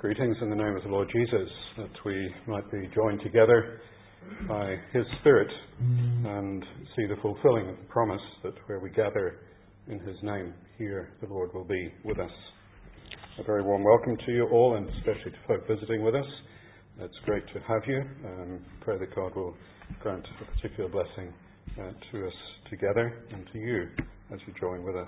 Greetings in the name of the Lord Jesus, that we might be joined together by His Spirit and see the fulfilling of the promise that where we gather in His name, here the Lord will be with us. A very warm welcome to you all, and especially to folk visiting with us. It's great to have you. Pray that God will grant a particular blessing to us together and to you as you join with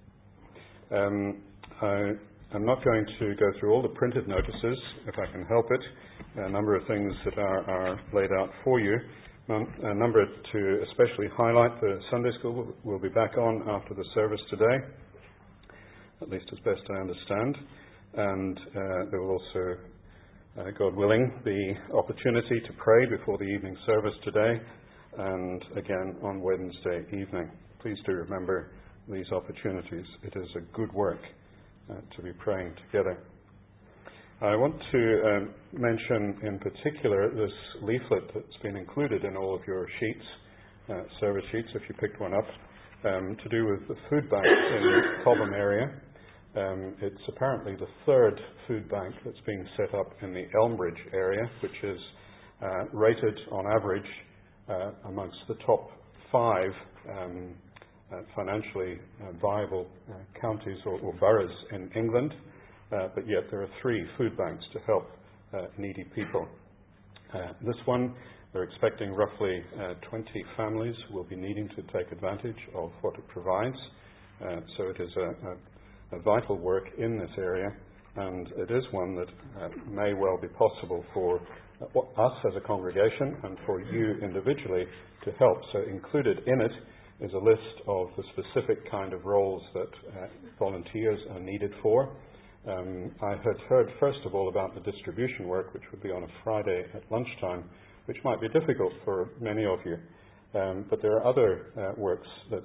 us. I'm not going to go through all the printed notices, if I can help it. A number of things that are laid out for you. A number to especially highlight. The Sunday school will be back on after the service today, at least as best I understand. And there will also, God willing, be opportunity to pray before the evening service today and again on Wednesday evening. Please do remember these opportunities. It is a good work to be praying together. I want to mention in particular this leaflet that's been included in all of your sheets, service sheets if you picked one up, to do with the food bank in the Cobham area. It's apparently the third food bank that's being set up in the Elmbridge area, which is rated on average amongst the top 5 financially viable counties or boroughs in England, but yet there are 3 food banks to help needy people. This one, they're expecting roughly 20 families will be needing to take advantage of what it provides. So it is a vital work in this area, and it is one that may well be possible for us as a congregation and for you individually to help. So included in it is a list of the specific kind of roles that volunteers are needed for. I had heard first of all about the distribution work, which would be on a Friday at lunchtime, which might be difficult for many of you. But there are other works that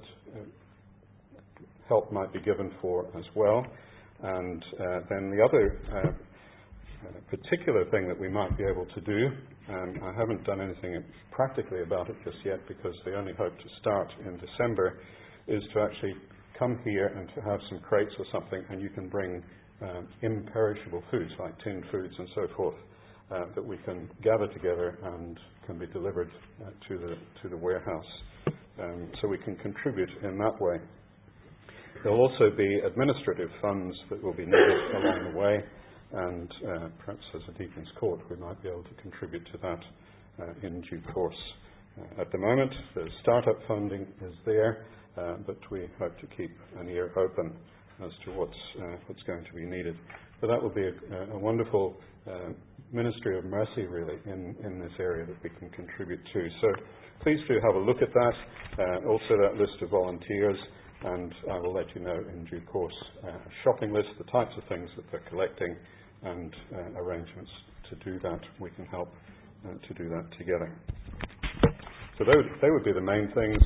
help might be given for as well. And then the other particular thing that we might be able to do, I haven't done anything practically about it just yet because they only hope to start in December, is to actually come here and to have some crates or something, and you can bring imperishable foods like tinned foods and so forth that we can gather together and can be delivered to the warehouse. So we can contribute in that way. There will also be administrative funds that will be needed along the way, and perhaps as a Deacon's Court we might be able to contribute to that in due course. At the moment the startup funding is there, but we hope to keep an ear open as to what's going to be needed. But that will be a wonderful ministry of mercy really in this area that we can contribute to. So please do have a look at that, also that list of volunteers, and I will let you know in due course a shopping list, the types of things that they're collecting, and arrangements to do that. We can help to do that together. So they would be the main things.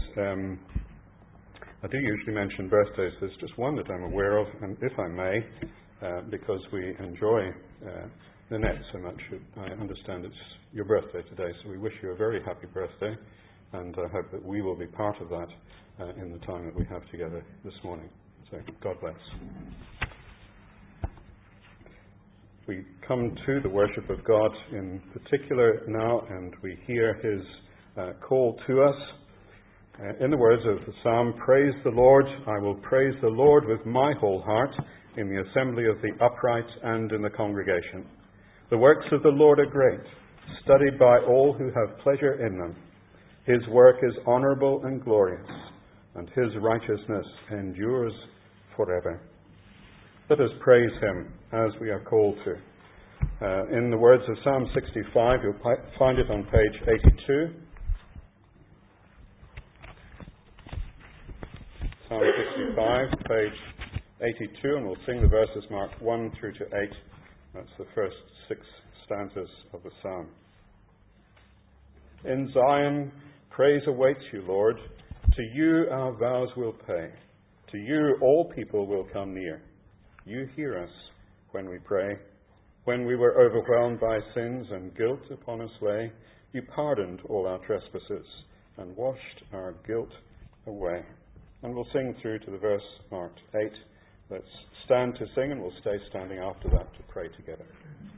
I do usually mention birthdays. There's just one that I'm aware of, and if I may, because we enjoy Nanette so much, I understand it's your birthday today, so we wish you a very happy birthday, and I hope that we will be part of that in the time that we have together this morning. So God bless. We come to the worship of God in particular now, and we hear His call to us. In the words of the psalm, "Praise the Lord, I will praise the Lord with my whole heart in the assembly of the upright and in the congregation. The works of the Lord are great, studied by all who have pleasure in them. His work is honorable and glorious, and His righteousness endures forever." Let us praise Him as we are called to. In the words of Psalm 65, you'll find it on page 82. Psalm 65, page 82, and we'll sing the verses marked 1 through to 8. That's the first 6 stanzas of the psalm. In Zion, praise awaits you, Lord. To you our vows will pay. To you all people will come near. You hear us when we pray. When we were overwhelmed by sins and guilt upon us lay, you pardoned all our trespasses and washed our guilt away. And we'll sing through to the verse marked 8. Let's stand to sing, and we'll stay standing after that to pray together.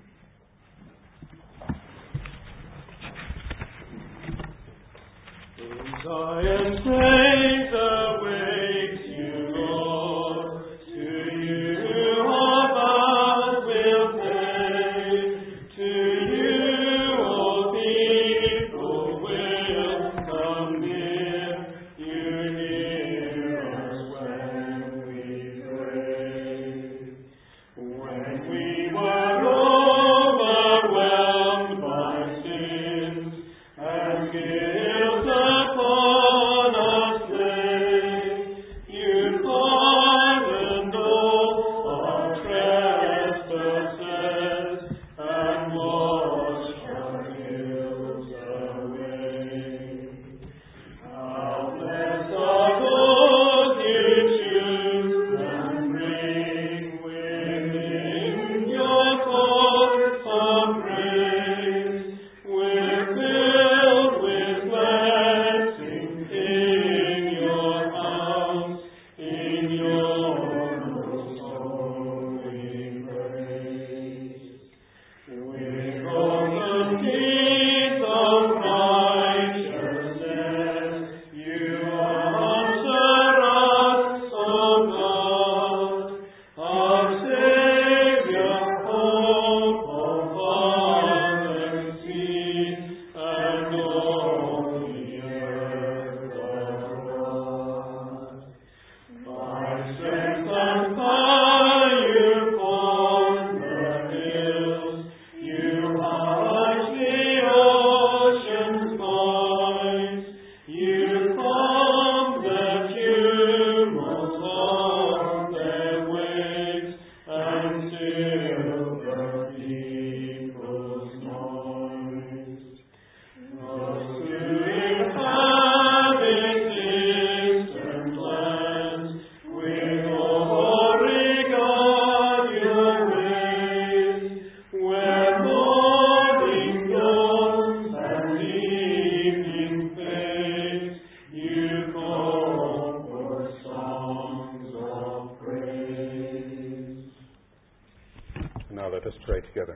Let us pray together.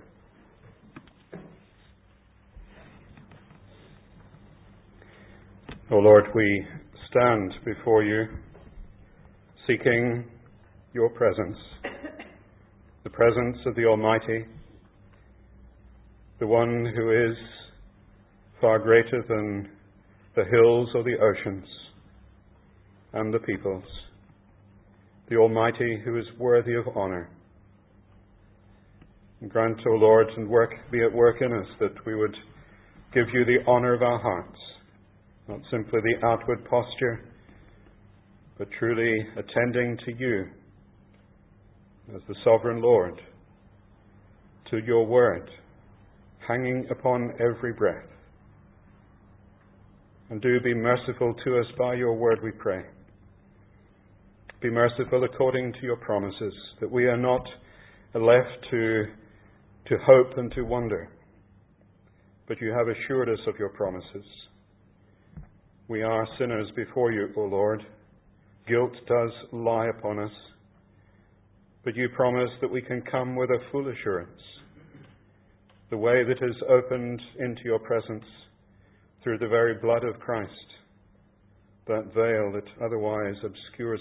O Lord, we stand before you seeking your presence, the presence of the Almighty, the one who is far greater than the hills or the oceans and the peoples, the Almighty who is worthy of honor. Grant, O Lord, and be at work in us that we would give you the honor of our hearts, not simply the outward posture, but truly attending to you as the sovereign Lord, to your word, hanging upon every breath. And do be merciful to us by your word, we pray. Be merciful according to your promises, that we are not left to hope and to wonder, but you have assured us of your promises. We are sinners before you, O Lord. Guilt does lie upon us, but you promise that we can come with a full assurance, the way that is opened into your presence through the very blood of Christ, that veil that otherwise obscures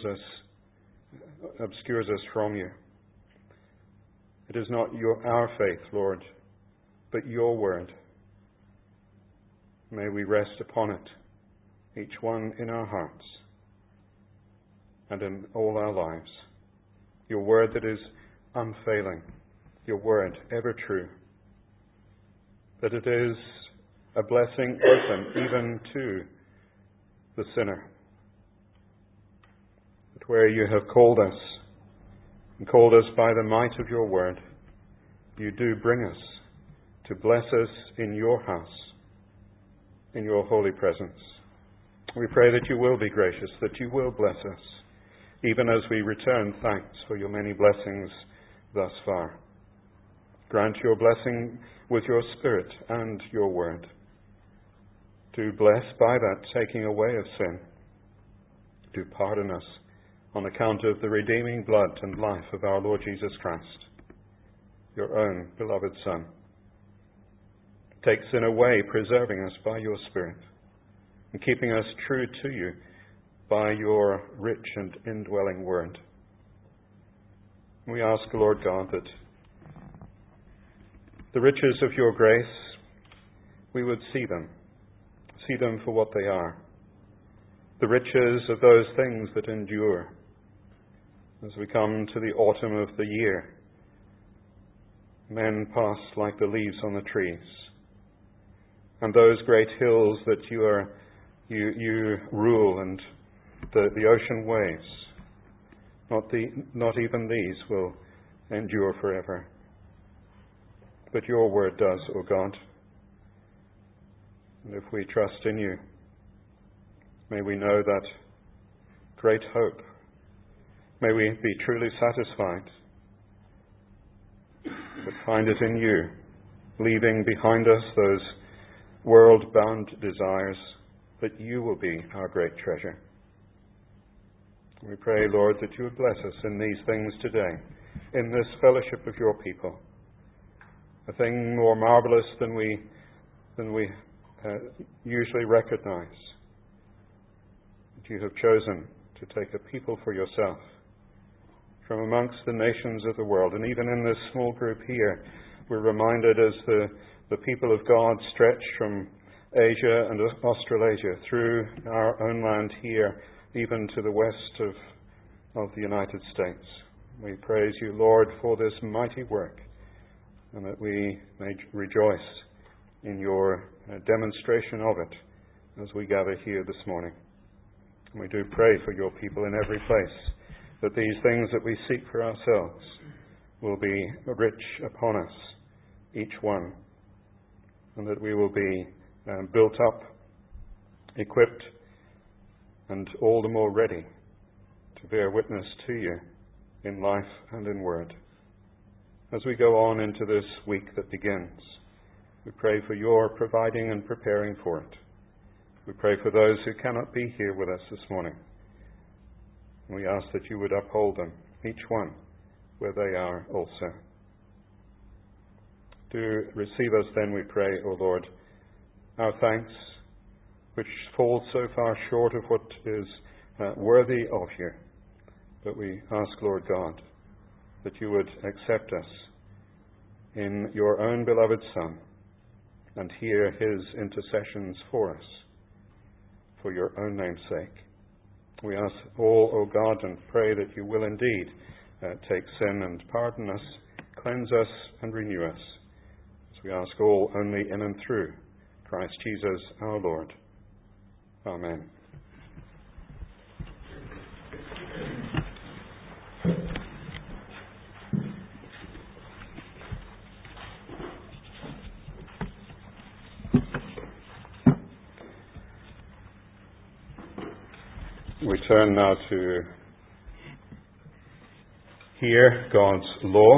us from you. It is not our faith, Lord, but your word. May we rest upon it, each one in our hearts and in all our lives. Your word that is unfailing, your word ever true, that it is a blessing open even to the sinner. That where you have called us, and called us by the might of your word, you do bring us to bless us in your house, in your holy presence. We pray that you will be gracious, that you will bless us, even as we return thanks for your many blessings thus far. Grant your blessing with your Spirit and your word. Do bless by that taking away of sin. Do pardon us on account of the redeeming blood and life of our Lord Jesus Christ, your own beloved Son. Take sin away, preserving us by your Spirit. and keeping us true to you by your rich and indwelling word. We ask, Lord God, that the riches of your grace, we would see them for what they are. The riches of those things that endure as we come to the autumn of the year. Men pass like the leaves on the trees. And those great hills that you rule, and the ocean waves, not even these will endure forever. But your word does, O God. And if we trust in you, may we know that great hope. May we be truly satisfied, but find it in you, leaving behind us those world-bound desires, that you will be our great treasure. We pray, Lord, that you would bless us in these things today, in this fellowship of your people. A thing more marvelous than we usually recognize. That you have chosen to take a people for yourself from amongst the nations of the world. And even in this small group here, we're reminded as the people of God stretch from Asia and Australasia through our own land here, even to the west of the United States. We praise you, Lord, for this mighty work, and that we may rejoice in your demonstration of it as we gather here this morning. And we do pray for your people in every place, that these things that we seek for ourselves will be rich upon us, each one, and that we will be built up, equipped, and all the more ready to bear witness to you in life and in word. As we go on into this week that begins, we pray for your providing and preparing for it. We pray for those who cannot be here with us this morning. We ask that you would uphold them, each one, where they are also. Do receive us then, we pray, O Lord, our thanks, which fall so far short of what is worthy of you. But we ask, Lord God, that you would accept us in your own beloved Son and hear his intercessions for us, for your own name's sake. We ask all, O God, and pray that you will indeed take sin and pardon us, cleanse us and renew us. As we ask all only in and through Christ Jesus our Lord. Amen. We turn now to hear God's law.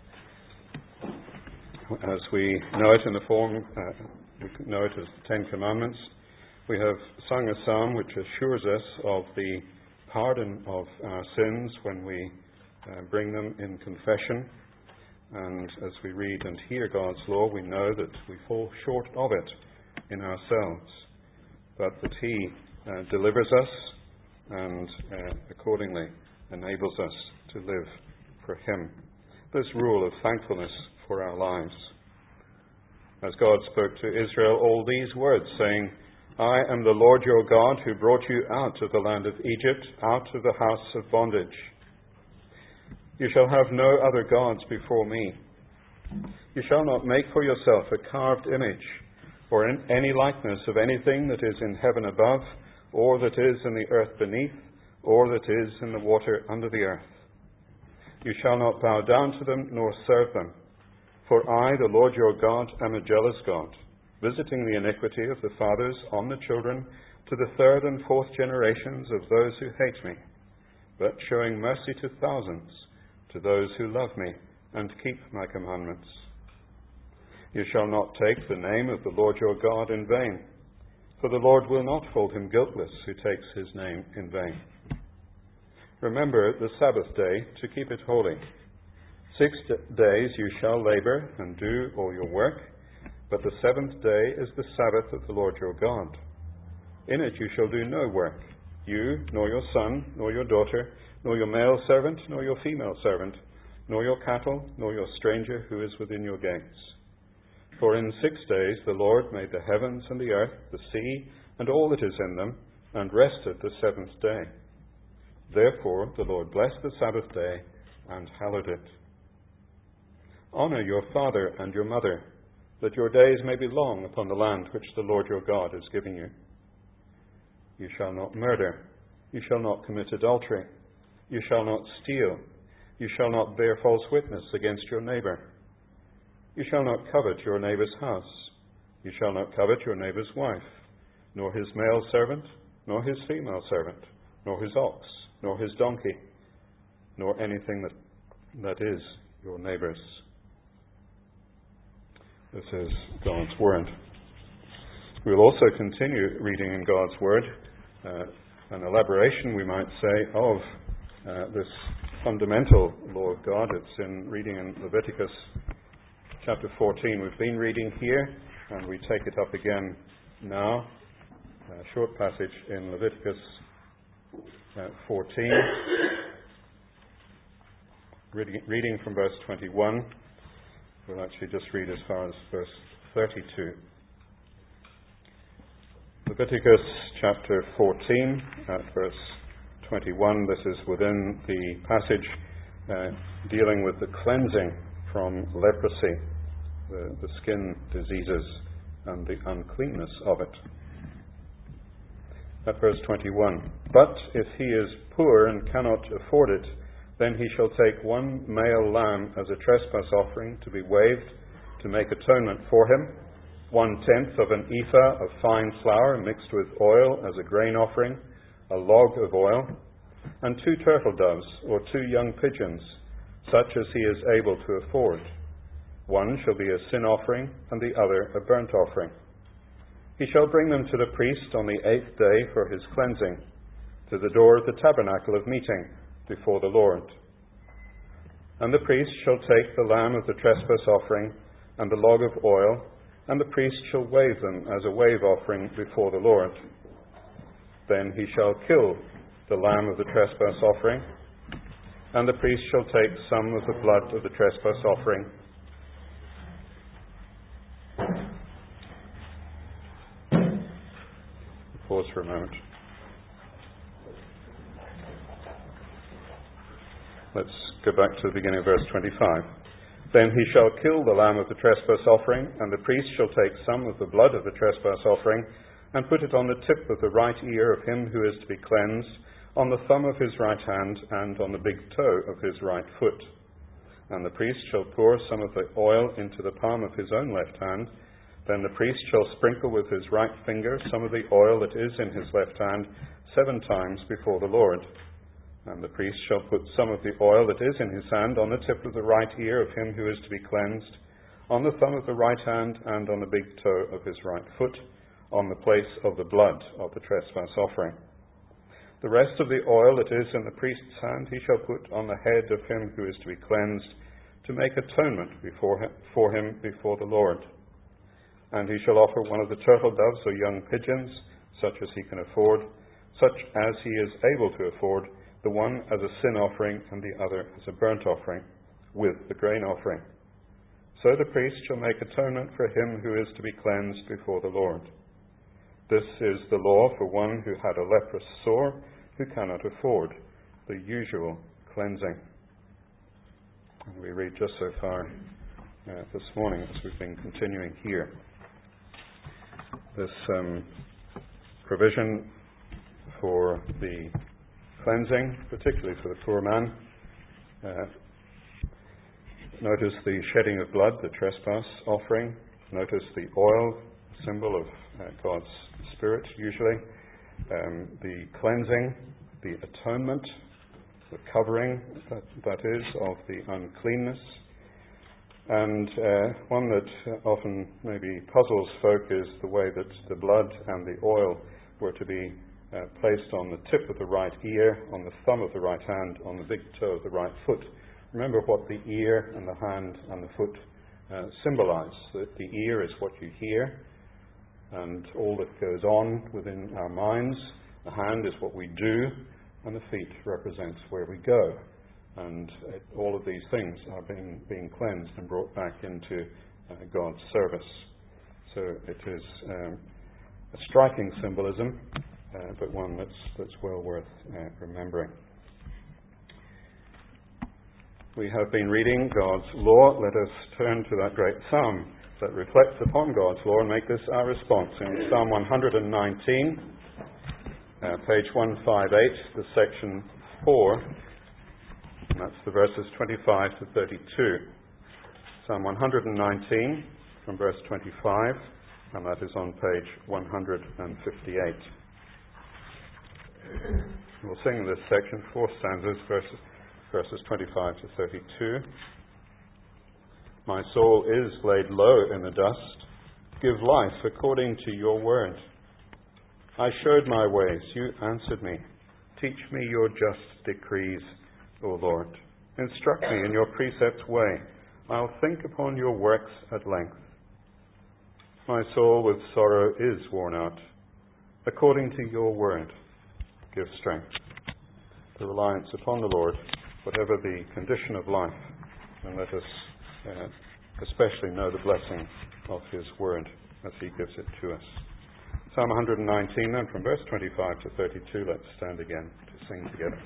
As we know it in the form, we know it as the Ten Commandments. We have sung a psalm which assures us of the pardon of our sins when we bring them in confession. And as we read and hear God's law, we know that we fall short of it in ourselves, but that he delivers us and accordingly enables us to live for him. This rule of thankfulness for our lives. As God spoke to Israel all these words, saying, I am the Lord your God who brought you out of the land of Egypt, out of the house of bondage. You shall have no other gods before me. You shall not make for yourself a carved image or any likeness of anything that is in heaven above, or that is in the earth beneath, or that is in the water under the earth. You shall not bow down to them, nor serve them. For I, the Lord your God, am a jealous God, visiting the iniquity of the fathers on the children to the third and fourth generations of those who hate me, but showing mercy to thousands, to those who love me and keep my commandments. You shall not take the name of the Lord your God in vain, for the Lord will not hold him guiltless who takes his name in vain. Remember the Sabbath day to keep it holy. 6 days you shall labor and do all your work, but the seventh day is the Sabbath of the Lord your God. In it you shall do no work, you, nor your son, nor your daughter, nor your male servant, nor your female servant, nor your cattle, nor your stranger who is within your gates. For in 6 days the Lord made the heavens and the earth, the sea, and all that is in them, and rested the seventh day. Therefore the Lord blessed the Sabbath day and hallowed it. Honor your father and your mother, that your days may be long upon the land which the Lord your God is giving you. You shall not murder. You shall not commit adultery. You shall not steal. You shall not bear false witness against your neighbor. You shall not covet your neighbor's house. You shall not covet your neighbor's wife, nor his male servant, nor his female servant, nor his ox, nor his donkey, nor anything that is your neighbor's. This is God's Word. We'll also continue reading in God's Word, an elaboration, we might say, of this fundamental law of God. It's in reading in Leviticus chapter 14. We've been reading here, and we take it up again now. A short passage in Leviticus 14, reading from verse 21. We'll actually just read as far as verse 32. Leviticus chapter 14 at verse 21. This is within the passage dealing with the cleansing from leprosy, the skin diseases and the uncleanness of it. At verse 21. But if he is poor and cannot afford it, then he shall take one male lamb as a trespass offering to be waved to make atonement for him, 1/10 of an ephah of fine flour mixed with oil as a grain offering, a log of oil, and 2 turtle doves or 2 young pigeons, such as he is able to afford. One shall be a sin offering and the other a burnt offering. He shall bring them to the priest on the 8th day for his cleansing, to the door of the tabernacle of meeting, before the Lord. And the priest shall take the lamb of the trespass offering and the log of oil, and the priest shall wave them as a wave offering before the Lord. Then he shall kill the lamb of the trespass offering, and the priest shall take some of the blood of the trespass offering Pause for a moment. Let's go back to the beginning of verse 25. Then he shall kill the lamb of the trespass offering, and the priest shall take some of the blood of the trespass offering, and put it on the tip of the right ear of him who is to be cleansed, on the thumb of his right hand, and on the big toe of his right foot. And the priest shall pour some of the oil into the palm of his own left hand. Then the priest shall sprinkle with his right finger some of the oil that is in his left hand 7 times before the Lord. And the priest shall put some of the oil that is in his hand on the tip of the right ear of him who is to be cleansed, on the thumb of the right hand, and on the big toe of his right foot, on the place of the blood of the trespass offering. The rest of the oil that is in the priest's hand he shall put on the head of him who is to be cleansed, to make atonement for him before the Lord. And he shall offer one of the turtle doves or young pigeons, such as he can afford, such as he is able to afford, the one as a sin offering and the other as a burnt offering, with the grain offering. So the priest shall make atonement for him who is to be cleansed before the Lord. This is the law for one who had a leprous sore, who cannot afford the usual cleansing. And we read just so far this morning as we've been continuing here. This provision for the cleansing, particularly for the poor man. Notice the shedding of blood, the trespass offering. Notice the oil, symbol of God's Spirit, usually. The cleansing, the atonement, the covering, that is, of the uncleanness. And one that often maybe puzzles folk is the way that the blood and the oil were to be placed on the tip of the right ear, on the thumb of the right hand, on the big toe of the right foot. Remember what the ear and the hand and the foot symbolize. That the ear is what you hear, and all that goes on within our minds. The hand is what we do, and the feet represents where we go. And all of these things are being cleansed and brought back into God's service. So it is a striking symbolism, but one that's well worth remembering. We have been reading God's law. Let us turn to that great psalm that reflects upon God's law and make this our response. In Psalm 119, page 158, the section 4, and that's the verses 25 to 32. Psalm 119 from verse 25, and that is on page 158. We'll sing this section, 4 stanzas, verses 25 to 32. My soul is laid low in the dust. Give life according to your word. I showed my ways, you answered me. Teach me your just decrees, O Lord. Instruct me in your precepts' way. I'll think upon your works at length. My soul with sorrow is worn out. According to your word, give strength. The reliance upon the Lord, whatever the condition of life, and let us especially know the blessing of his word as he gives it to us. Psalm 119, then, from verse 25 to 32, let's stand again to sing together.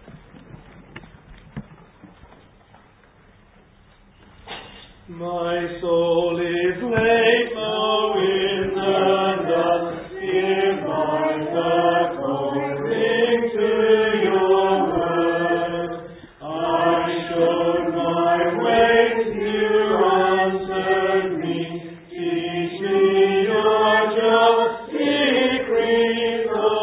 My soul is laid low in the dust. Give life according to your word. I showed my ways, you answered me. Teach me your just decrees,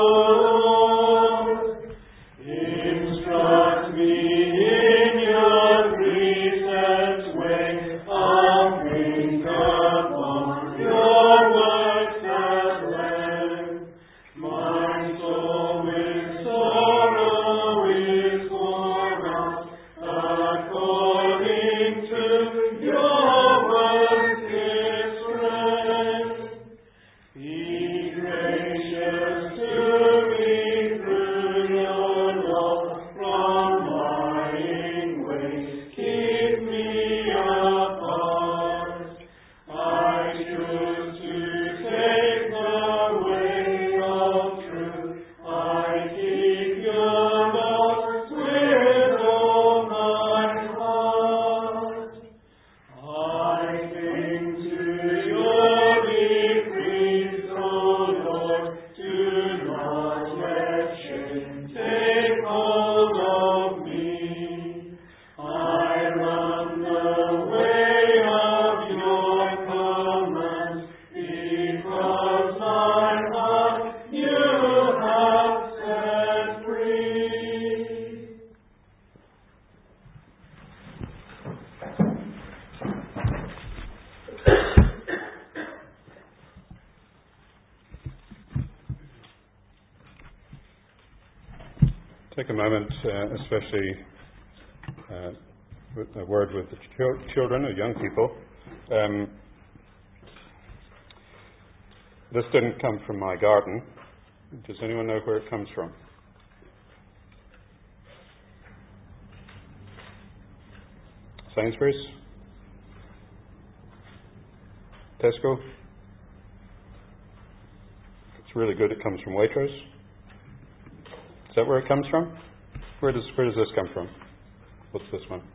O Lord. Instruct me in your precepts' way. I'll think upon your works at length. My soul with sorrow is worn out. According to your works give strength. Be gracious to me through your law. From lying ways keep me apart. I choose to take the way of truth. I keep your laws with all my heart. I cling to your decrees, O Lord. Do not let shame take hold of me. I run the way of your commands, because my heart you have set free. Take a moment, especially with a word with the children or young people. This didn't come from my garden. Does anyone know where it comes from? Sainsbury's? Tesco? It's really good. It comes from Waitrose. Is that where it comes from? Where does this come from? What's this one?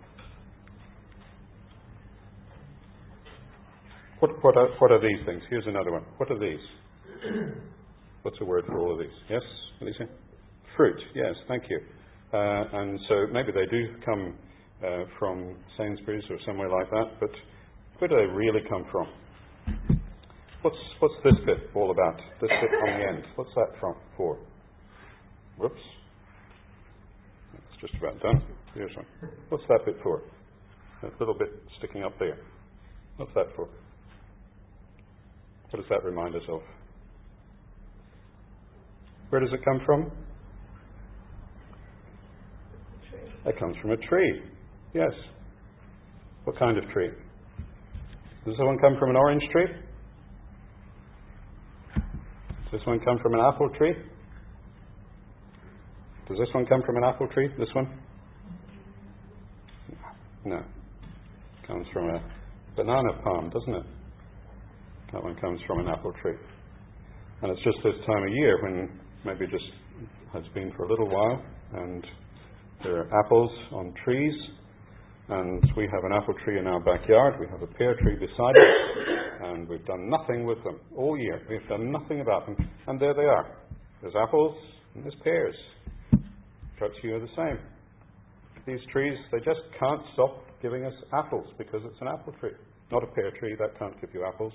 What are these things? Here's another one. What are these? What's the word for all of these? Yes, Alicia? Fruit. Yes, thank you. And so maybe they do come from Sainsbury's or somewhere like that, but where do they really come from? What's this bit all about? This bit on the end. What's that for? Whoops. It's just about done. Here's one. What's that bit for? That little bit sticking up there. What's that for? What does that remind us of? Where does it come from? It comes from a tree. Yes. What kind of tree? Does this one come from an orange tree? Does this one come from an apple tree? Does this one come from an apple tree? This one? No. It comes from a banana palm, doesn't it? That one comes from an apple tree. And it's just this time of year when maybe just has been for a little while, and there are apples on trees, and we have an apple tree in our backyard. We have a pear tree beside it, and we've done nothing with them all year. We've done nothing about them, and there they are. There's apples and there's pears. Perhaps you are the same. These trees, they just can't stop giving us apples because it's an apple tree. Not a pear tree, that can't give you apples.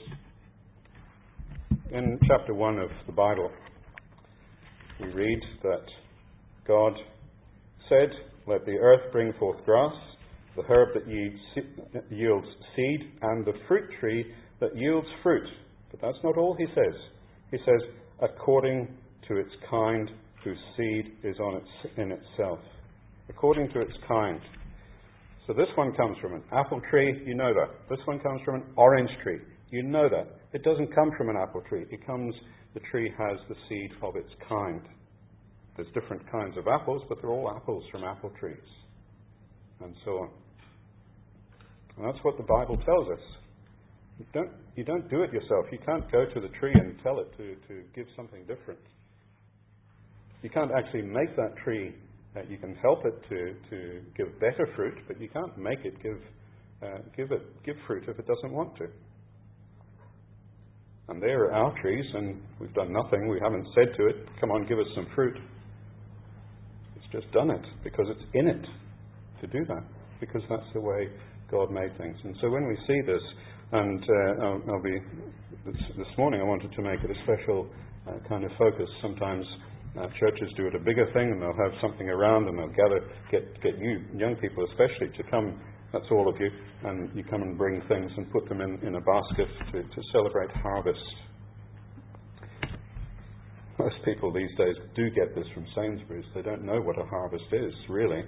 In chapter 1 of the Bible, we read that God said, "Let the earth bring forth grass, the herb that yields seed, and the fruit tree that yields fruit." But that's not all he says. He says, "according to its kind, whose seed is in itself." According to its kind. So this one comes from an apple tree, you know that. This one comes from an orange tree, you know that. It doesn't come from an apple tree. The tree has the seed of its kind. There's different kinds of apples, but they're all apples from apple trees. And so on. And that's what the Bible tells us. You don't do it yourself. You can't go to the tree and tell it to give something different. You can't actually make that tree. You can help it to give better fruit, but you can't make it give fruit if it doesn't want to. And there are our trees, and we've done nothing. We haven't said to it, "Come on, give us some fruit." It's just done it because it's in it to do that, because that's the way God made things. And so when we see this, and this morning I wanted to make it a special kind of focus. Sometimes churches do it a bigger thing, and they'll have something around, and they'll get you, young people especially, to come. That's all of you, and you come and bring things and put them in a basket to celebrate harvest. Most people these days do get this from Sainsbury's. They don't know what a harvest is, really.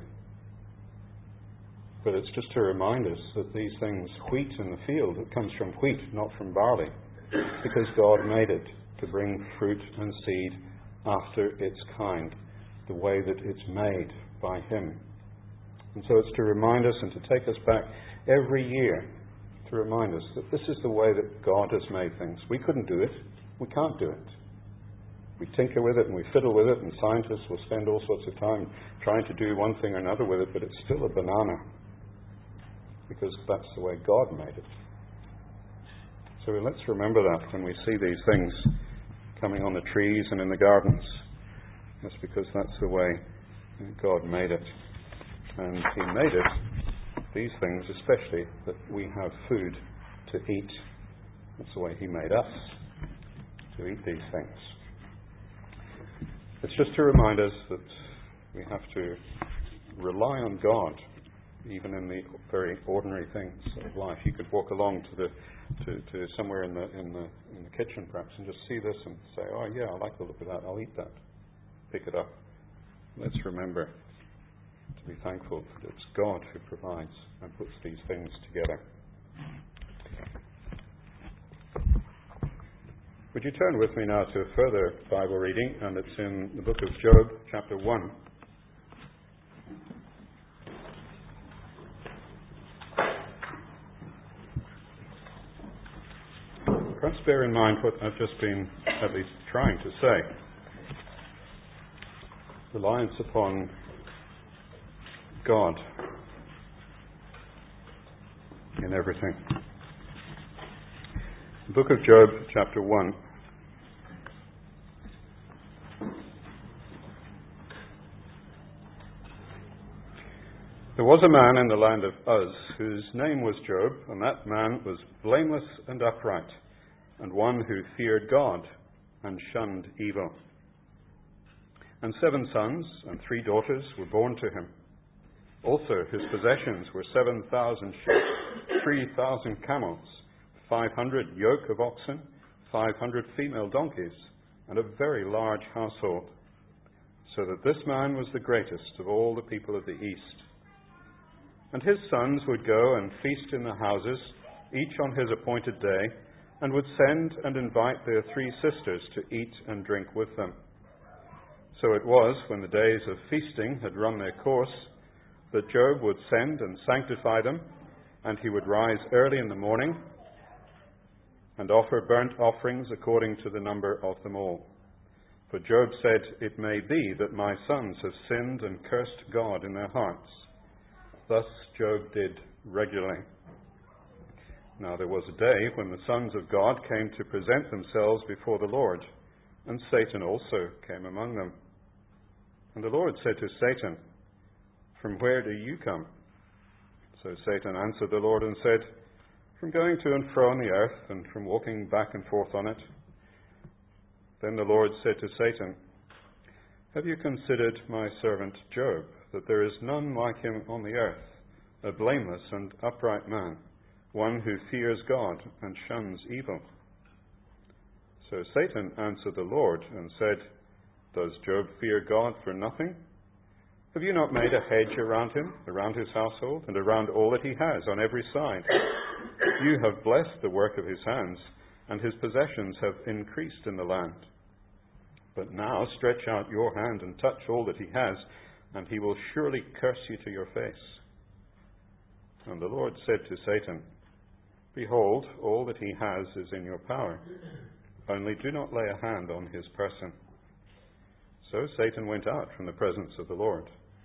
But it's just to remind us that these things, wheat in the field, it comes from wheat, not from barley, because God made it to bring fruit and seed after its kind, the way that it's made by Him. And so it's to remind us and to take us back every year to remind us that this is the way that God has made things. We couldn't do it. We can't do it. We tinker with it and we fiddle with it, and scientists will spend all sorts of time trying to do one thing or another with it, but it's still a banana because that's the way God made it. So let's remember that when we see these things coming on the trees and in the gardens. That's because that's the way God made it. And He made it, these things especially, that we have food to eat. That's the way He made us, to eat these things. It's just to remind us that we have to rely on God, even in the very ordinary things of life. You could walk along to somewhere in the kitchen perhaps and just see this and say, "Oh yeah, I like the look of that, I'll eat that." Pick it up. Let's remember to be thankful that it's God who provides and puts these things together. Would you turn with me now to a further Bible reading, and it's in the book of Job, chapter 1. Perhaps bear in mind what I've just been at least trying to say. Reliance upon God in everything. The book of Job, chapter 1. There was a man in the land of Uz whose name was Job, and that man was blameless and upright, and one who feared God and shunned evil. And 7 sons and 3 daughters were born to him. Also his possessions were 7,000 sheep, 3,000 camels, 500 yoke of oxen, 500 female donkeys, and a very large household, so that this man was the greatest of all the people of the east. And his sons would go and feast in the houses, each on his appointed day, and would send and invite their 3 sisters to eat and drink with them. So it was, when the days of feasting had run their course, that Job would send and sanctify them, and he would rise early in the morning and offer burnt offerings according to the number of them all. For Job said, "It may be that my sons have sinned and cursed God in their hearts." Thus Job did regularly. Now there was a day when the sons of God came to present themselves before the Lord, and Satan also came among them. And the Lord said to Satan, "From where do you come?" So Satan answered the Lord and said, "From going to and fro on the earth, and from walking back and forth on it." Then the Lord said to Satan, "Have you considered my servant Job, that there is none like him on the earth, a blameless and upright man, one who fears God and shuns evil?" So Satan answered the Lord and said, "Does Job fear God for nothing? Have you not made a hedge around him, around his household, and around all that he has on every side? You have blessed the work of his hands, and his possessions have increased in the land. But now stretch out your hand and touch all that he has, and he will surely curse you to your face." And the Lord said to Satan, "Behold, all that he has is in your power. Only do not lay a hand on his person." So Satan went out from the presence of the Lord.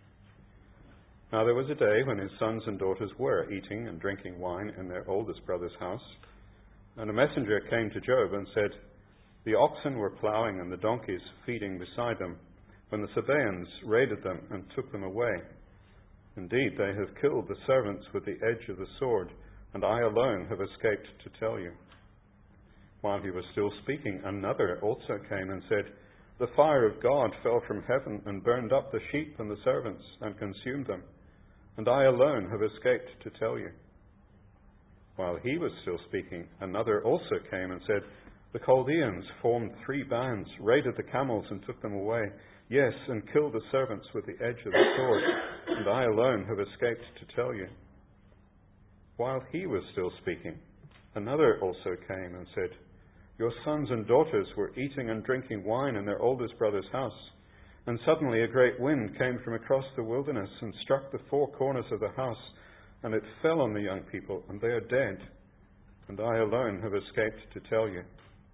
Now there was a day when his sons and daughters were eating and drinking wine in their oldest brother's house. And a messenger came to Job and said, "The oxen were ploughing and the donkeys feeding beside them, when the Sabaeans raided them and took them away. Indeed, they have killed the servants with the edge of the sword, and I alone have escaped to tell you." While he was still speaking, another also came and said, "The fire of God fell from heaven and burned up the sheep and the servants and consumed them, and I alone have escaped to tell you." While he was still speaking, another also came and said, "The Chaldeans formed 3 bands, raided the camels and took them away. Yes, and killed the servants with the edge of the sword, and I alone have escaped to tell you." While he was still speaking, another also came and said, "Your sons and daughters were eating and drinking wine in their oldest brother's house, and suddenly a great wind came from across the wilderness and struck the 4 corners of the house, and it fell on the young people, and they are dead, and I alone have escaped to tell you."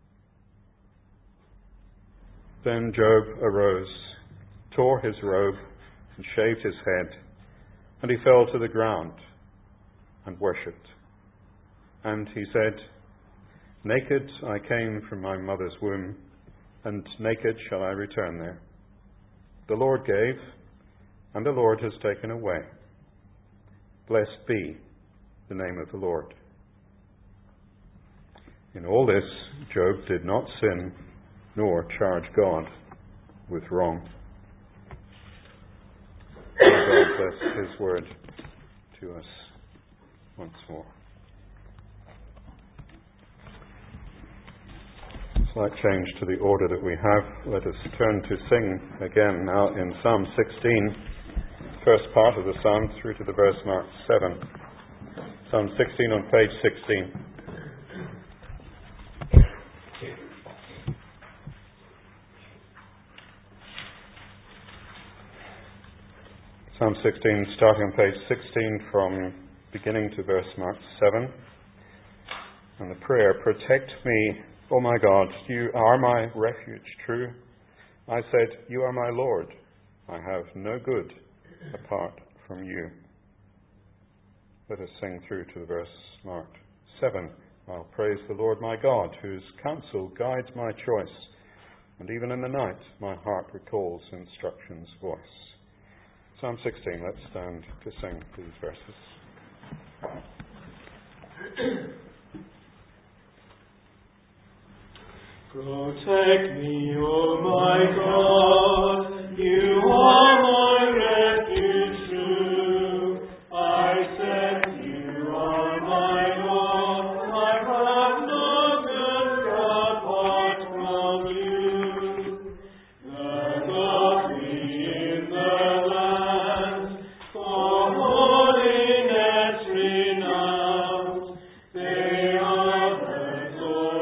Then Job arose, tore his robe, and shaved his head, and he fell to the ground and worshipped. And he said, "Naked I came from my mother's womb, and naked shall I return there. The Lord gave, and the Lord has taken away. Blessed be the name of the Lord." In all this, Job did not sin, nor charge God with wrong. May God bless his word to us once more. Slight change to the order that we have. Let us turn to sing again now in Psalm 16, first part of the psalm through to the verse marked 7. Psalm 16 on page 16. Psalm 16, starting on page 16 from beginning to verse marked 7. And the prayer, "Protect me, O my God, you are my refuge, true. I said, you are my Lord. I have no good apart from you." Let us sing through to the verse marked 7. "I'll praise the Lord my God, whose counsel guides my choice, and even in the night my heart recalls instruction's voice." Psalm 16, let's stand to sing these verses. Protect me, O my God, you are my refuge true. I said you are my Lord, I have no good apart from you. The godly in the land, for holiness renowned, they are the Lord.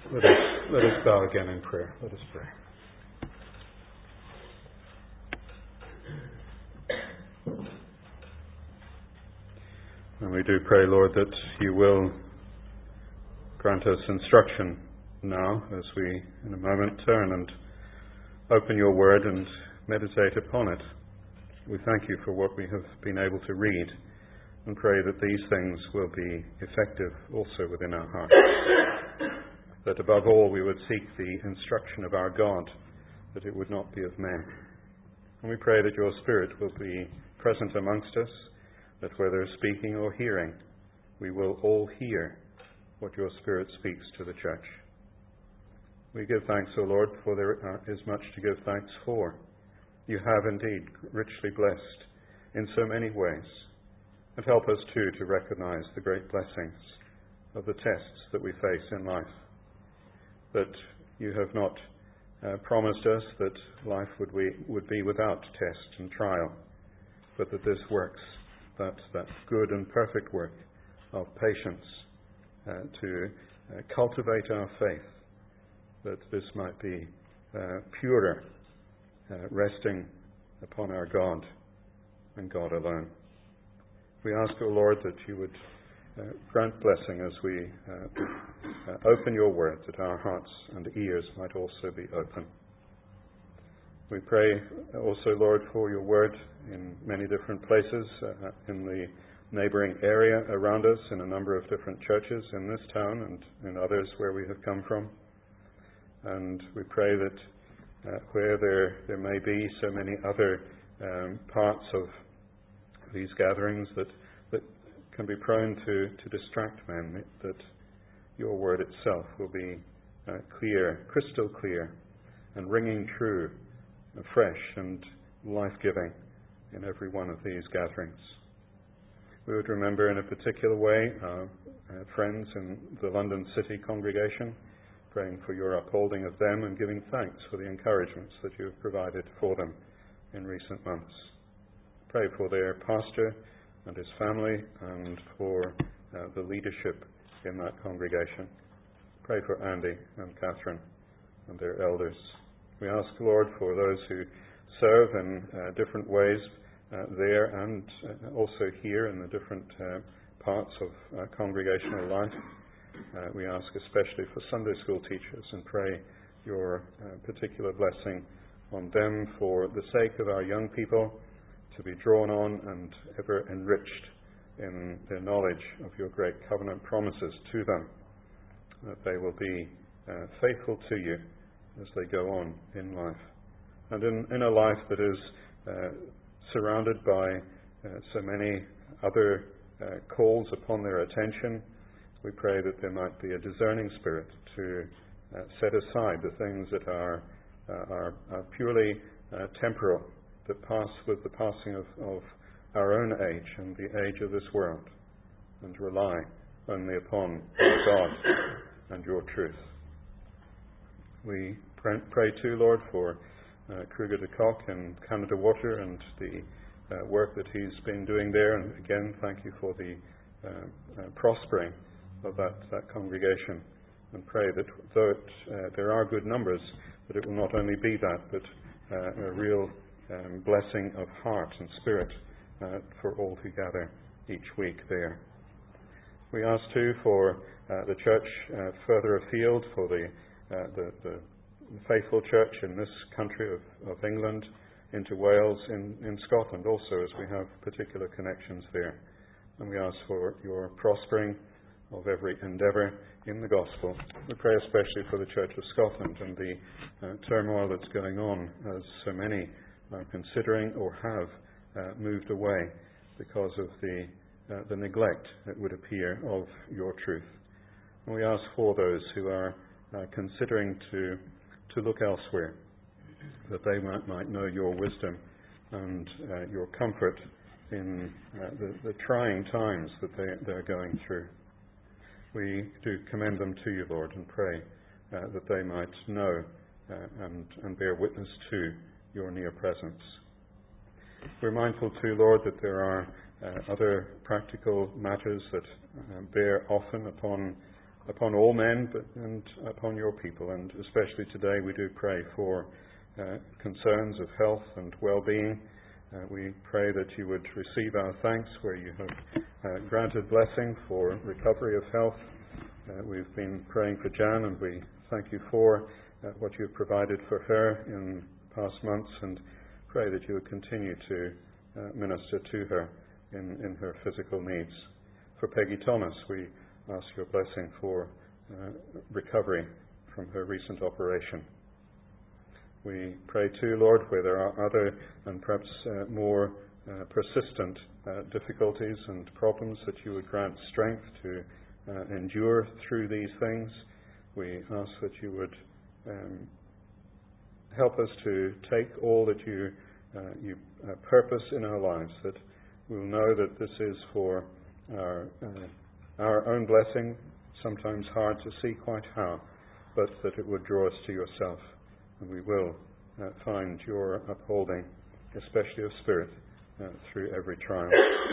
Let us bow again in prayer. Let us pray. And we do pray, Lord, that you will grant us instruction now as we, in a moment, turn and open your word and meditate upon it. We thank you for what we have been able to read and pray that these things will be effective also within our hearts. That above all we would seek the instruction of our God, that it would not be of men. And we pray that your Spirit will be present amongst us, that whether speaking or hearing, we will all hear what your Spirit speaks to the church. We give thanks, O Lord, for there is much to give thanks for. You have indeed richly blessed in so many ways, and help us too to recognize the great blessings of the tests that we face in life. That you have not promised us that life would be without test and trial, but that this works, that good and perfect work of patience to cultivate our faith, that this might be purer, resting upon our God and God alone. We ask, O Lord, that you would grant blessing as we open your word, that our hearts and ears might also be open. We pray also, Lord, for your word in many different places in the neighboring area around us, in a number of different churches in this town and in others where we have come from. And we pray that where there may be so many other parts of these gatherings that can be prone to distract men, that your word itself will be clear, crystal clear, and ringing true, fresh and life-giving in every one of these gatherings. We would remember in a particular way our friends in the London City congregation, praying for your upholding of them and giving thanks for the encouragements that you have provided for them in recent months. Pray for their pastor and his family and for the leadership in that congregation. Pray for Andy and Catherine and their elders. We ask, Lord, for those who serve in different ways there and also here in the different parts of congregational life. We ask especially for Sunday school teachers and pray your particular blessing on them for the sake of our young people, to be drawn on and ever enriched in their knowledge of your great covenant promises to them, that they will be faithful to you as they go on in life. And in a life that is surrounded by so many other calls upon their attention, we pray that there might be a discerning spirit to set aside the things that are purely temporal, that pass with the passing of our own age and the age of this world, and rely only upon God and your truth. We pray too, Lord, for Kruger de Kock and Canada Water and the work that he's been doing there. And again, thank you for the prospering of that congregation. And pray that though there are good numbers, that it will not only be that, but a real blessing of heart and spirit for all who gather each week there. We ask too for the church further afield, for the faithful church in this country of England, into Wales, in Scotland also, as we have particular connections there. And we ask for your prospering of every endeavour in the gospel. We pray especially for the Church of Scotland and the turmoil that's going on, as so many are considering or have moved away because of the neglect, it would appear, of your truth. And we ask for those who are considering to look elsewhere, that they might know your wisdom and your comfort in the trying times that they're going through. We do commend them to you, Lord, and pray that they might know and bear witness to your near presence. We're mindful too, Lord, that there are other practical matters that bear often upon upon all men and upon your people. And especially today we do pray for concerns of health and well-being. We pray that you would receive our thanks where you have granted blessing for recovery of health. We've been praying for Jan, and we thank you for what you have provided for her in past months, and pray that you would continue to minister to her in her physical needs. For Peggy Thomas, we ask your blessing for recovery from her recent operation. We pray too, Lord, where there are other and perhaps more persistent difficulties and problems, that you would grant strength to endure through these things. We ask that you would help us to take all that you purpose in our lives, that we'll know that this is for our own blessing, sometimes hard to see quite how, but that it would draw us to yourself, and we will find your upholding, especially of spirit, through every trial.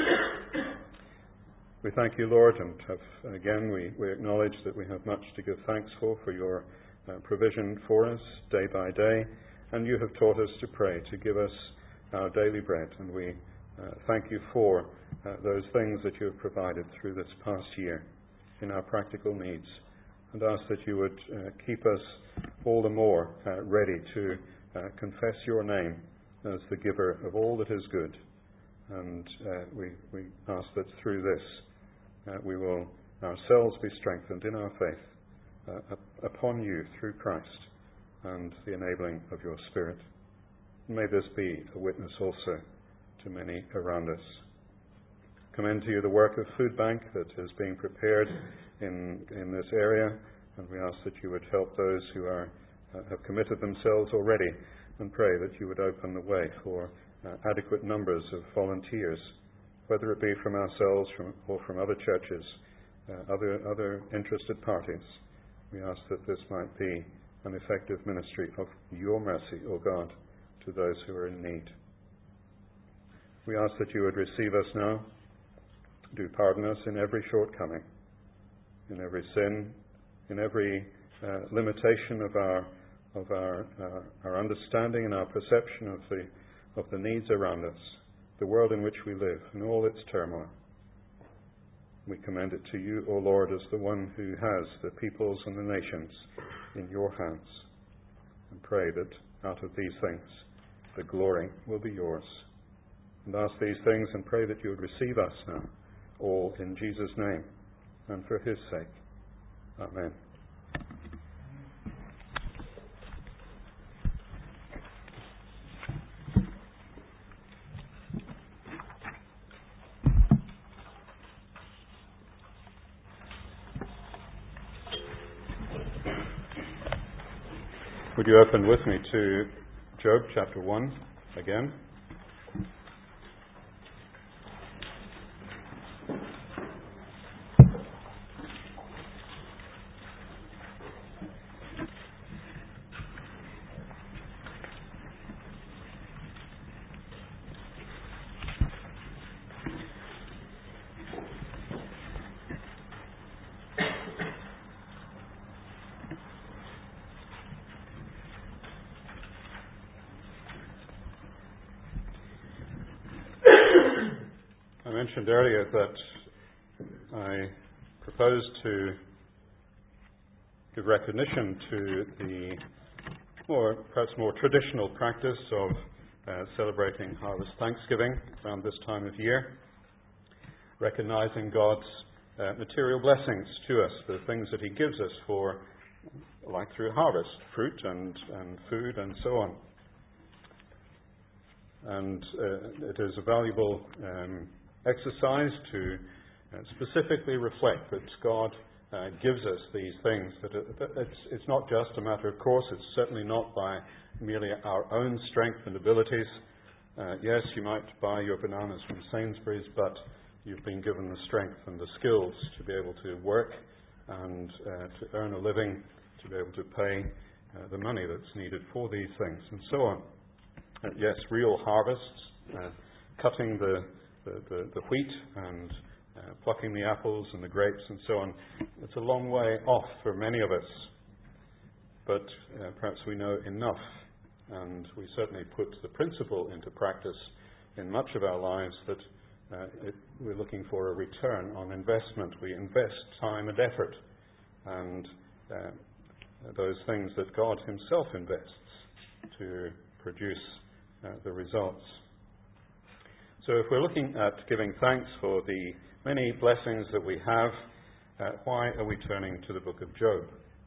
We thank you, Lord, and again we acknowledge that we have much to give thanks for your provision for us day by day, and you have taught us to pray, to give us our daily bread, and we thank you for those things that you have provided through this past year in our practical needs, and ask that you would keep us all the more ready to confess your name as the giver of all that is good. And we ask that through this we will ourselves be strengthened in our faith upon you through Christ and the enabling of your Spirit. May this be a witness also to many around us. Commend to you the work of Food Bank that is being prepared in this area, and we ask that you would help those who have committed themselves already, and pray that you would open the way for adequate numbers of volunteers, whether it be from ourselves or from other churches, other interested parties. We ask that this might be an effective ministry of your mercy, O God, to those who are in need. We ask that you would receive us now, do pardon us in every shortcoming, in every sin, in every limitation of our understanding and our perception of the needs around us, the world in which we live, and all its turmoil. We commend it to you, O Lord, as the one who has the peoples and the nations in your hands, and pray that out of these things the glory will be yours. And ask these things and pray that you would receive us now, all in Jesus' name and for his sake. Amen. Would you open with me to Job chapter 1 again? I mentioned earlier that I propose to give recognition to the perhaps more traditional practice of celebrating Harvest Thanksgiving around this time of year, recognizing God's material blessings to us, the things that he gives us for, like through harvest, fruit and food and so on. And it is a valuable exercise to specifically reflect that God gives us these things, that it's not just a matter of course, it's certainly not by merely our own strength and abilities. Yes, you might buy your bananas from Sainsbury's, but you've been given the strength and the skills to be able to work and to earn a living, to be able to pay the money that's needed for these things, and so on. Yes, real harvests, cutting the wheat and plucking the apples and the grapes and so on. It's a long way off for many of us, but perhaps we know enough, and we certainly put the principle into practice in much of our lives that we're looking for a return on investment. We invest time and effort and those things that God himself invests to produce the results. So if we're looking at giving thanks for the many blessings that we have, why are we turning to the book of Job?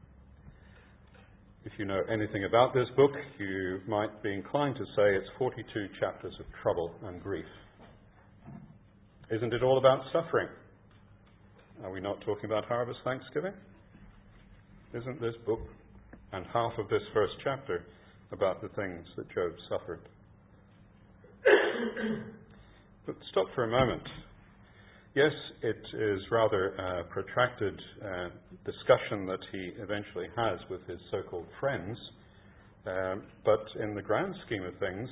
If you know anything about this book, you might be inclined to say it's 42 chapters of trouble and grief. Isn't it all about suffering? Are we not talking about Harvest Thanksgiving? Isn't this book and half of this first chapter about the things that Job suffered? But stop for a moment. Yes, it is rather a protracted discussion that he eventually has with his so-called friends, but in the grand scheme of things,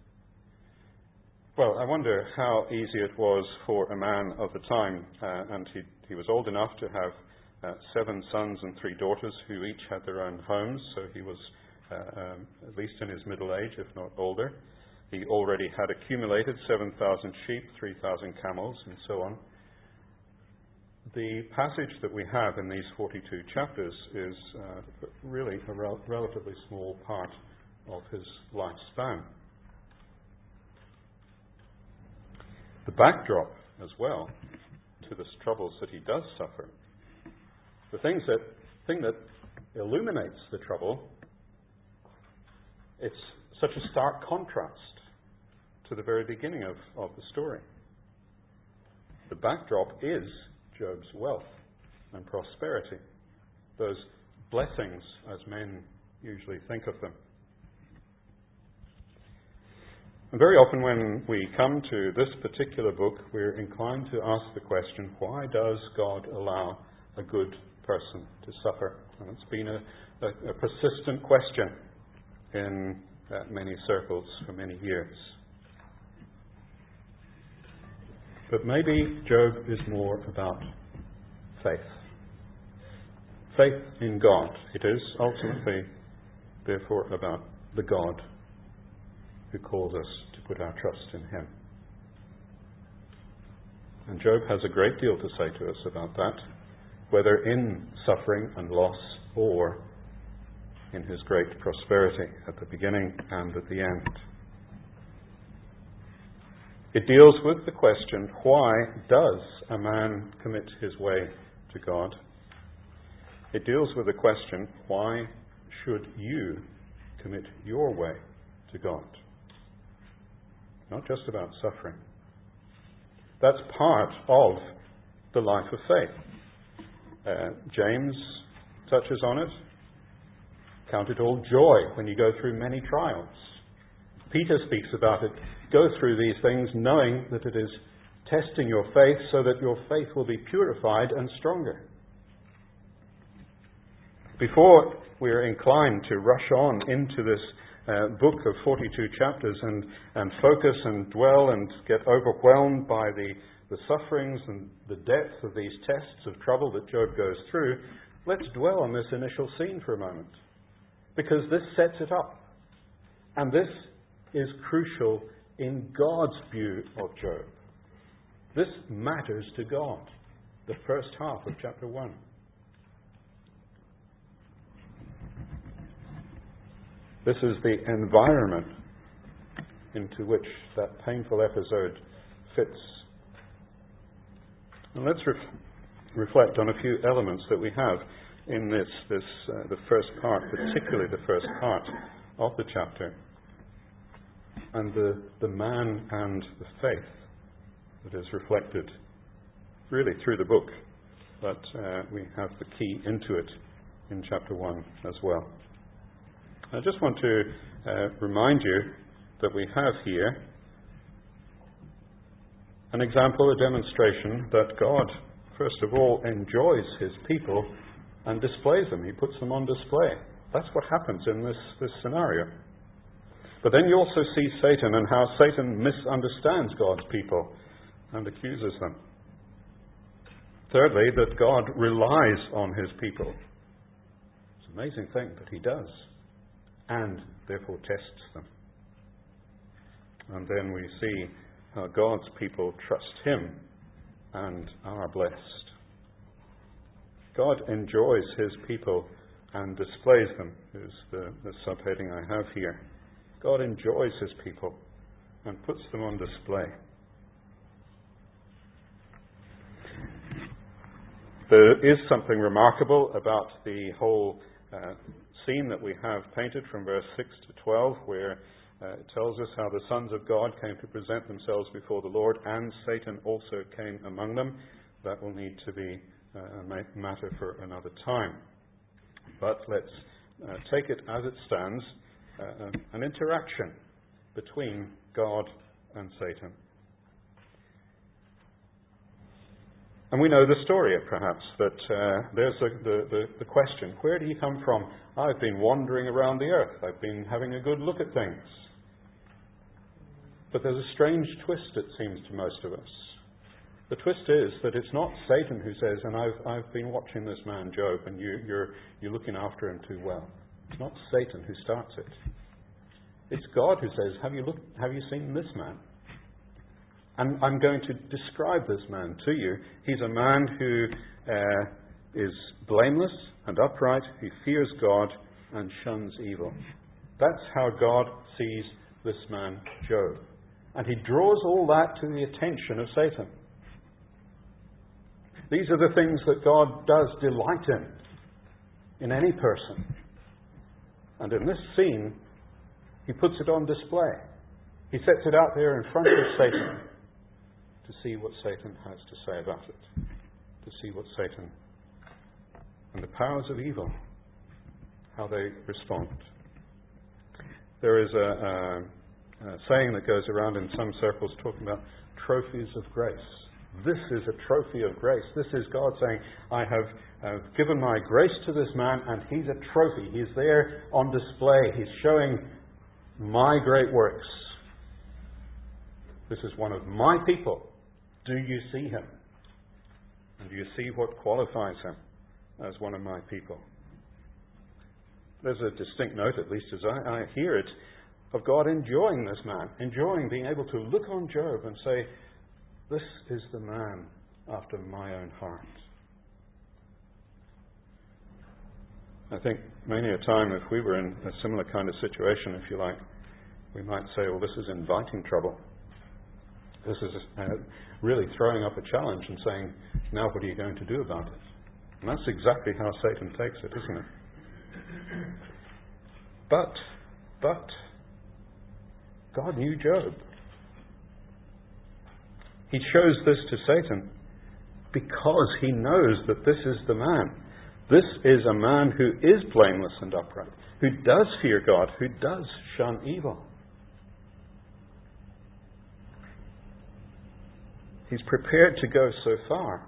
well, I wonder how easy it was for a man of the time, and he was old enough to have 7 sons and 3 daughters who each had their own homes, so he was at least in his middle age, if not older. He already had accumulated 7,000 sheep, 3,000 camels, and so on. The passage that we have in these 42 chapters is really a relatively small part of his lifespan. The backdrop as well to the troubles that he does suffer, the thing that illuminates the trouble, it's such a stark contrast to the very beginning of the story. The backdrop is Job's wealth and prosperity, those blessings as men usually think of them. And very often when we come to this particular book, we're inclined to ask the question, why does God allow a good person to suffer? And it's been a persistent question in many circles for many years. But maybe Job is more about faith. Faith in God. It is ultimately, therefore, about the God who calls us to put our trust in him. And Job has a great deal to say to us about that, whether in suffering and loss or in his great prosperity at the beginning and at the end. It deals with the question, why does a man commit his way to God? It deals with the question, why should you commit your way to God? Not just about suffering. That's part of the life of faith. James touches on it. Count it all joy when you go through many trials. Peter speaks about it. Go through these things knowing that it is testing your faith so that your faith will be purified and stronger. Before we're inclined to rush on into this book of 42 chapters and focus and dwell and get overwhelmed by the sufferings and the depth of these tests of trouble that Job goes through, let's dwell on this initial scene for a moment, because this sets it up. And this is crucial in God's view of Job. This matters to God, the first half of chapter 1. This is the environment into which that painful episode fits. And let's reflect on a few elements that we have in the first part, particularly the first part of the chapter, and the man and the faith that is reflected really through the book, but we have the key into it in chapter 1 as well. I just want to remind you that we have here an example, a demonstration that God, first of all, enjoys his people and displays them. He puts them on display. That's what happens in this scenario. But then you also see Satan and how Satan misunderstands God's people and accuses them. Thirdly, that God relies on his people. It's an amazing thing, but he does, and therefore tests them. And then we see how God's people trust him and are blessed. God enjoys his people and displays them, is the subheading I have here. God enjoys his people and puts them on display. There is something remarkable about the whole scene that we have painted from verse 6 to 12, where it tells us how the sons of God came to present themselves before the Lord, and Satan also came among them. That will need to be a matter for another time. But let's take it as it stands, an interaction between God and Satan. And we know the story, perhaps, that there's the question, where did he come from? I've been wandering around the earth. I've been having a good look at things. But there's a strange twist, it seems, to most of us. The twist is that it's not Satan who says, and I've been watching this man, Job, and you're looking after him too well. It's not Satan who starts it. It's God who says, have you seen this man? And I'm going to describe this man to you. He's a man who is blameless and upright, who fears God and shuns evil. That's how God sees this man, Job. And he draws all that to the attention of Satan. These are the things that God does delight in any person. And in this scene, he puts it on display. He sets it out there in front of Satan to see what Satan has to say about it. To see what Satan and the powers of evil, how they respond. There is a saying that goes around in some circles talking about trophies of grace. This is a trophy of grace. This is God saying, I have given my grace to this man, and he's a trophy. He's there on display. He's showing my great works. This is one of my people. Do you see him? And do you see what qualifies him as one of my people? There's a distinct note, at least as I hear it, of God enjoying this man, enjoying being able to look on Job and say, this is the man after my own heart. I think many a time, if we were in a similar kind of situation, if you like, we might say, well, this is inviting trouble. This is really throwing up a challenge and saying, now what are you going to do about it? And that's exactly how Satan takes it, isn't it? But God knew Job. He shows this to Satan because he knows that this is the man. This is a man who is blameless and upright, who does fear God, who does shun evil. He's prepared to go so far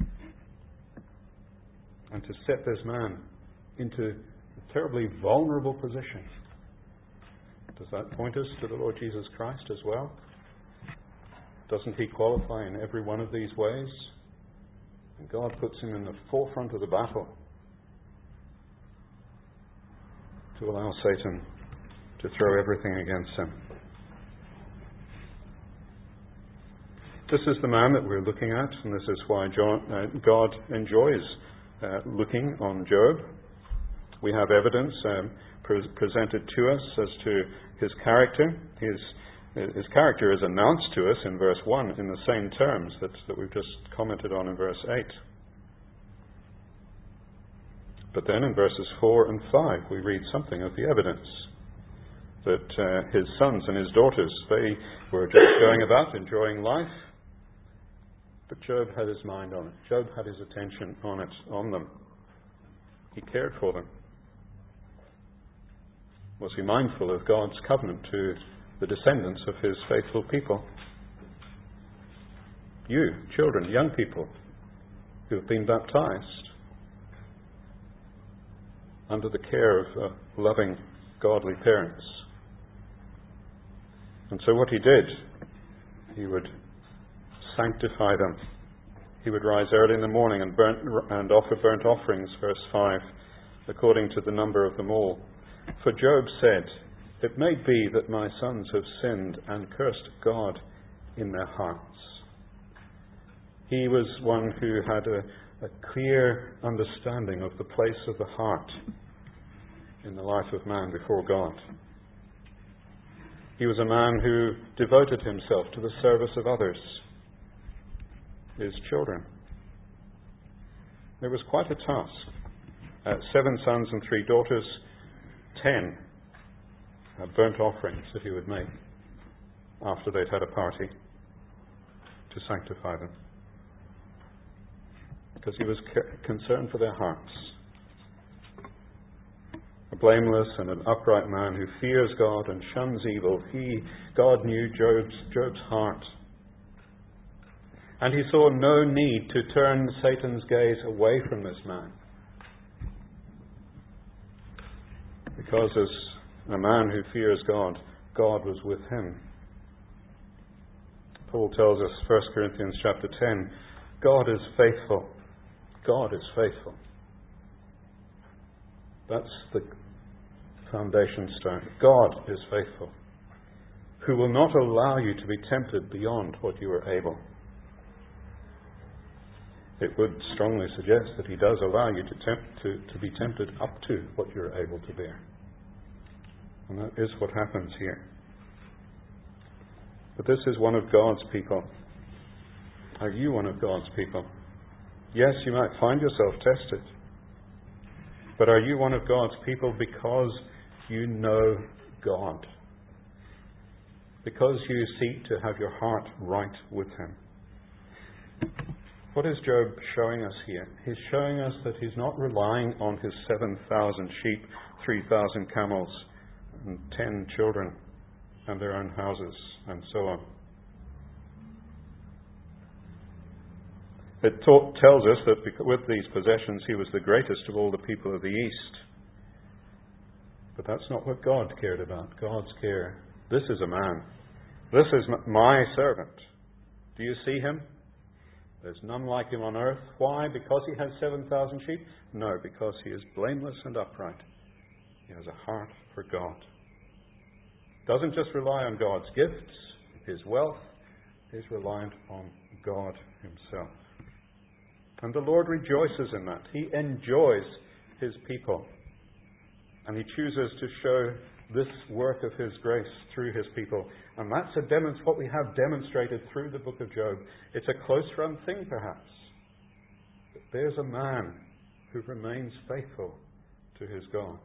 and to set this man into a terribly vulnerable position. Does that point us to the Lord Jesus Christ as well? Doesn't he qualify in every one of these ways? And God puts him in the forefront of the battle to allow Satan to throw everything against him. This is the man that we're looking at, and this is why God enjoys looking on Job. We have evidence presented to us as to his character. His character is announced to us in verse 1 in the same terms that we've just commented on in verse 8. But then in verses 4 and 5 we read something of the evidence that his sons and his daughters, they were just going about enjoying life, but Job had his mind on it. Job had his attention on them. He cared for them. Was he mindful of God's covenant to the descendants of his faithful people? You, children, young people who have been baptized under the care of loving, godly parents. And so what he did, he would sanctify them. He would rise early in the morning and offer burnt offerings, verse 5, according to the number of them all. For Job said, "It may be that my sons have sinned and cursed God in their hearts." He was one who had a clear understanding of the place of the heart in the life of man before God. He was a man who devoted himself to the service of others, his children. It was quite a task. 7 sons and 3 daughters, 10 burnt offerings that he would make after they'd had a party to sanctify them. Because he was concerned for their hearts. A blameless and an upright man who fears God and shuns evil. God knew Job's heart. And he saw no need to turn Satan's gaze away from this man. Because as a man who fears God, God was with him. Paul tells us, 1 Corinthians chapter 10, God is faithful. God is faithful. That's the foundation stone. God is faithful, who will not allow you to be tempted beyond what you are able. It would strongly suggest that he does allow you to be tempted up to what you're able to bear. And that is what happens here. But this is one of God's people. Are you one of God's people? Yes, you might find yourself tested. But are you one of God's people because you know God? Because you seek to have your heart right with Him? What is Job showing us here? He's showing us that he's not relying on his 7,000 sheep, 3,000 camels, and 10 children, and their own houses, and so on. It tells us that with these possessions he was the greatest of all the people of the East. But that's not what God cared about. God's care. This is a man. This is my servant. Do you see him? There's none like him on earth. Why? Because he has 7,000 sheep? No, because he is blameless and upright. He has a heart for God. Doesn't just rely on God's gifts, his wealth. He's reliant on God himself. And the Lord rejoices in that. He enjoys his people. And he chooses to show this work of his grace through his people. And that's what we have demonstrated through the book of Job. It's a close-run thing, perhaps. But there's a man who remains faithful to his God.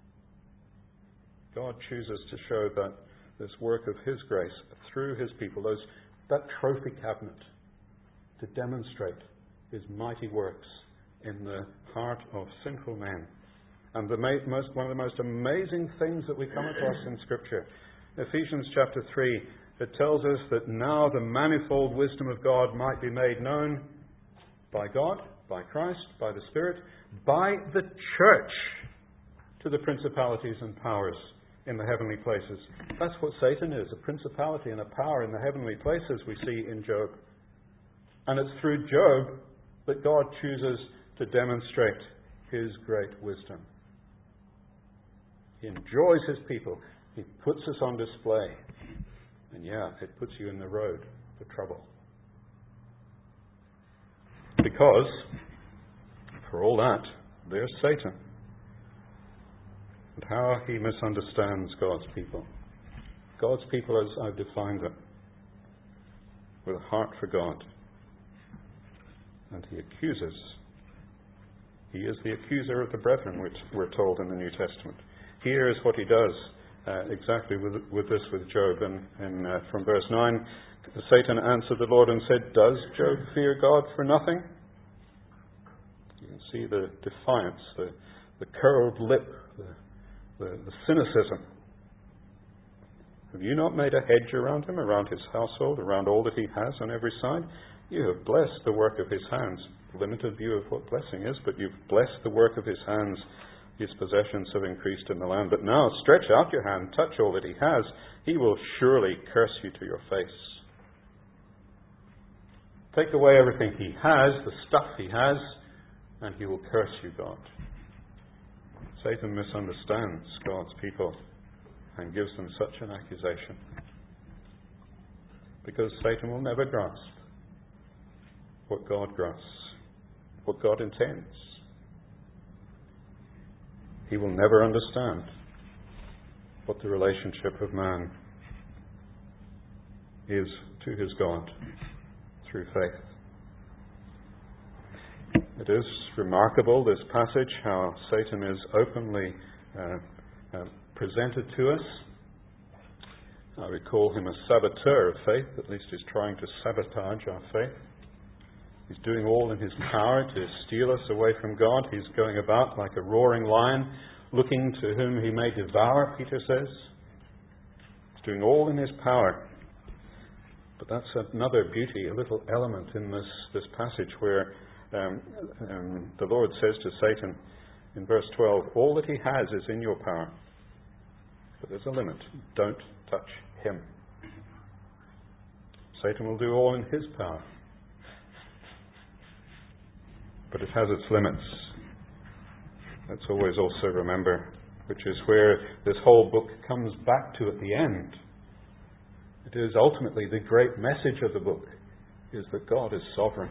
God chooses to show that this work of his grace through his people, that trophy cabinet, to demonstrate his mighty works in the heart of sinful men. And one of the most amazing things that we come across in Scripture, Ephesians chapter 3, it tells us that now the manifold wisdom of God might be made known by God, by Christ, by the Spirit, by the church to the principalities and powers in the heavenly places. That's what Satan is, a principality and a power in the heavenly places we see in Job. And it's through Job that God chooses to demonstrate his great wisdom. He enjoys his people. He puts us on display. And it puts you in the road for trouble. Because, for all that, there's Satan. And how he misunderstands God's people. God's people as I've defined them. With a heart for God. And he accuses. He is the accuser of the brethren, which we're told in the New Testament. Here is what he does exactly with Job. And from verse 9, Satan answered the Lord and said, "Does Job fear God for nothing?" You can see the defiance, the curled lip, the cynicism. Have you not made a hedge around him, around his household, around all that he has on every side? You have blessed the work of his hands. Limited view of what blessing is, but you've blessed the work of his hands. His possessions have increased in the land. But now stretch out your hand, touch all that he has. He will surely curse you to your face. Take away everything he has, the stuff he has, and he will curse you, God. Satan misunderstands God's people and gives them such an accusation. Because Satan will never grasp what God grasps, what God intends. He will never understand what the relationship of man is to his God through faith. It is remarkable, this passage, how Satan is openly presented to us. I would call him a saboteur of faith. At least he's trying to sabotage our faith. He's doing all in his power to steal us away from God. He's going about like a roaring lion, looking to whom he may devour, Peter says. He's doing all in his power. But that's another beauty, a little element in this passage where the Lord says to Satan in verse 12, all that he has is in your power. But there's a limit. Don't touch him. Satan will do all in his power. But it has its limits. Let's always also remember, which is where this whole book comes back to at the end. It is ultimately the great message of the book, is that God is sovereign.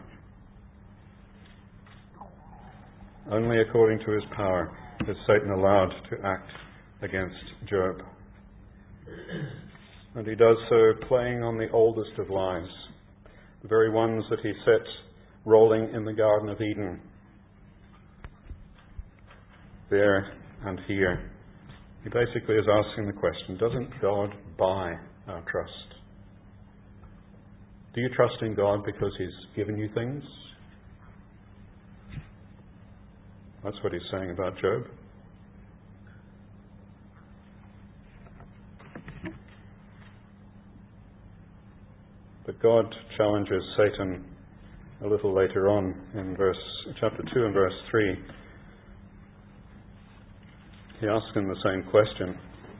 Only according to his power is Satan allowed to act against Job. And he does so playing on the oldest of lies, the very ones that he set rolling in the Garden of Eden. There and here. He basically is asking the question, doesn't God buy our trust? Do you trust in God because he's given you things? That's what he's saying about Job. But God challenges Satan a little later on in chapter 2 and verse 3. He asks him the same question.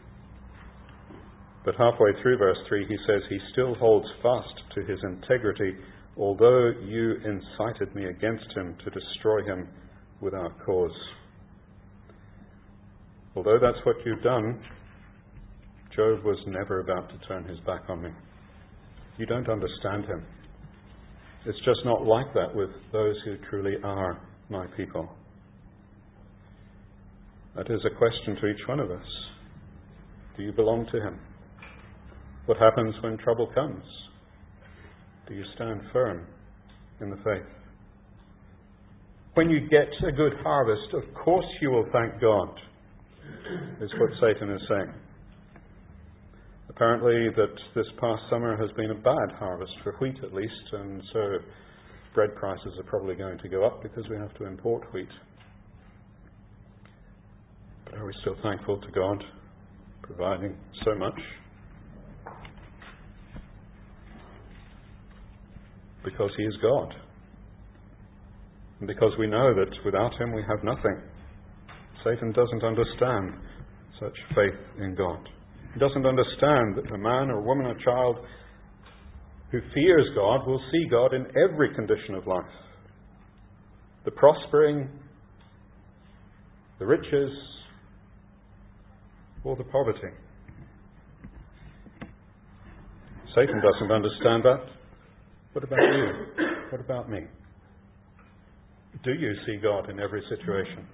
But halfway through verse 3 he says, he still holds fast to his integrity, although you incited me against him to destroy him without cause. Although that's what you've done, Job was never about to turn his back on me. You don't understand him. It's just not like that with those who truly are my people. That is a question to each one of us. Do you belong to him? What happens when trouble comes? Do you stand firm in the faith? When you get a good harvest, of course you will thank God, is what Satan is saying. Apparently that this past summer has been a bad harvest for wheat at least, and so bread prices are probably going to go up because we have to import wheat. But are we still thankful to God providing so much? Because he is God. And because we know that without him we have nothing. Satan doesn't understand such faith in God. He doesn't understand that a man or woman or child who fears God will see God in every condition of life. The prospering, the riches, or the poverty. Satan doesn't understand that. What about you? What about me? Do you see God in every situation?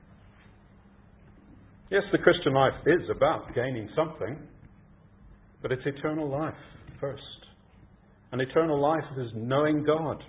Yes, the Christian life is about gaining something, but it's eternal life first. And eternal life is knowing God.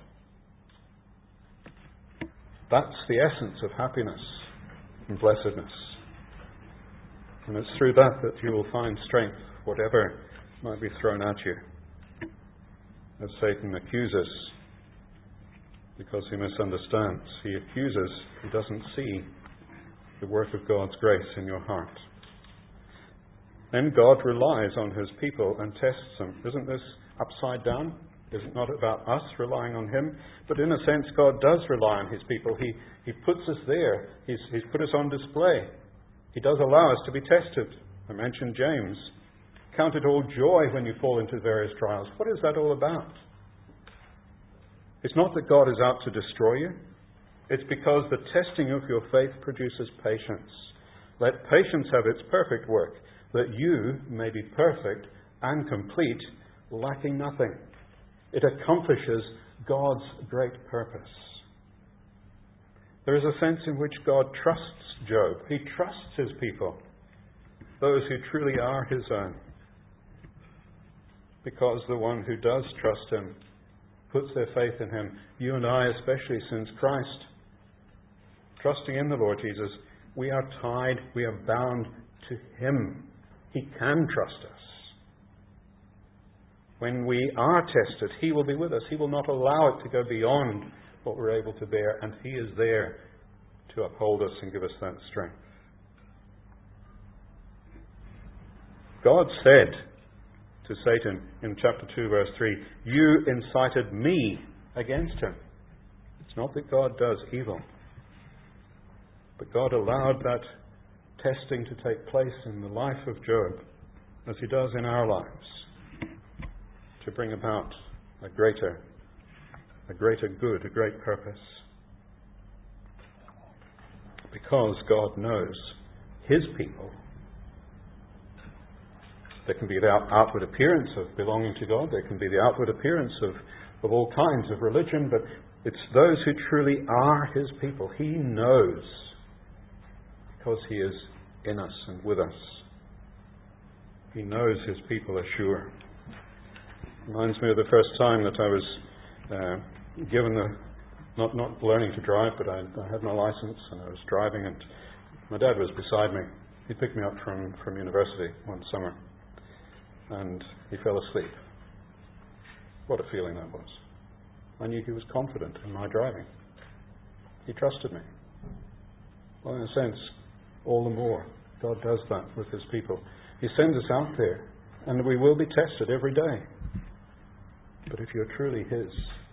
That's the essence of happiness and blessedness. And it's through that that you will find strength, whatever might be thrown at you. As Satan accuses, because he misunderstands. He accuses, he doesn't see the work of God's grace in your heart. Then God relies on his people and tests them. Isn't this upside down? Is it not about us relying on him? But in a sense, God does rely on his people. He puts us there. He's put us on display. He does allow us to be tested. I mentioned James. Count it all joy when you fall into various trials. What is that all about? It's not that God is out to destroy you. It's because the testing of your faith produces patience. Let patience have its perfect work, that you may be perfect and complete, lacking nothing. It accomplishes God's great purpose. There is a sense in which God trusts Job. He trusts his people, those who truly are his own. Because the one who does trust him puts their faith in him. You and I, especially since Christ, trusting in the Lord Jesus, we are tied, we are bound to him. He can trust us. When we are tested, he will be with us. He will not allow it to go beyond what we're able to bear, and he is there to uphold us and give us that strength. God said to Satan in chapter 2, verse 3, "You incited me against him." It's not that God does evil, but God allowed that testing to take place in the life of Job, as he does in our lives, to bring about a greater good, a great purpose. Because God knows his people. There can be the outward appearance of belonging to God. There can be the outward appearance of all kinds of religion, but it's those who truly are his people. He knows, because he is in us and with us. He knows his people are sure. Reminds me of the first time that I was given not learning to drive, but I had my license and I was driving, and my dad was beside me. He picked me up from university one summer, and he fell asleep. What a feeling that was. I knew he was confident in my driving. He trusted me. Well, in a sense, all the more, God does that with his people. He sends us out there, and we will be tested every day. But if you're truly his,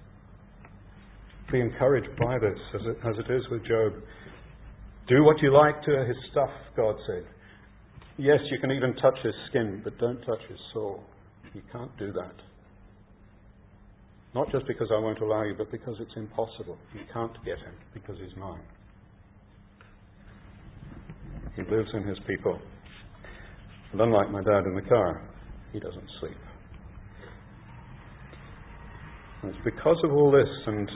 be encouraged by this, as it is with Job. Do what you like to his stuff, God said. Yes, you can even touch his skin, but don't touch his soul. You can't do that. Not just because I won't allow you, but because it's impossible. You can't get him, because he's mine. He lives in his people. And unlike my dad in the car, he doesn't sleep. And it's because of all this and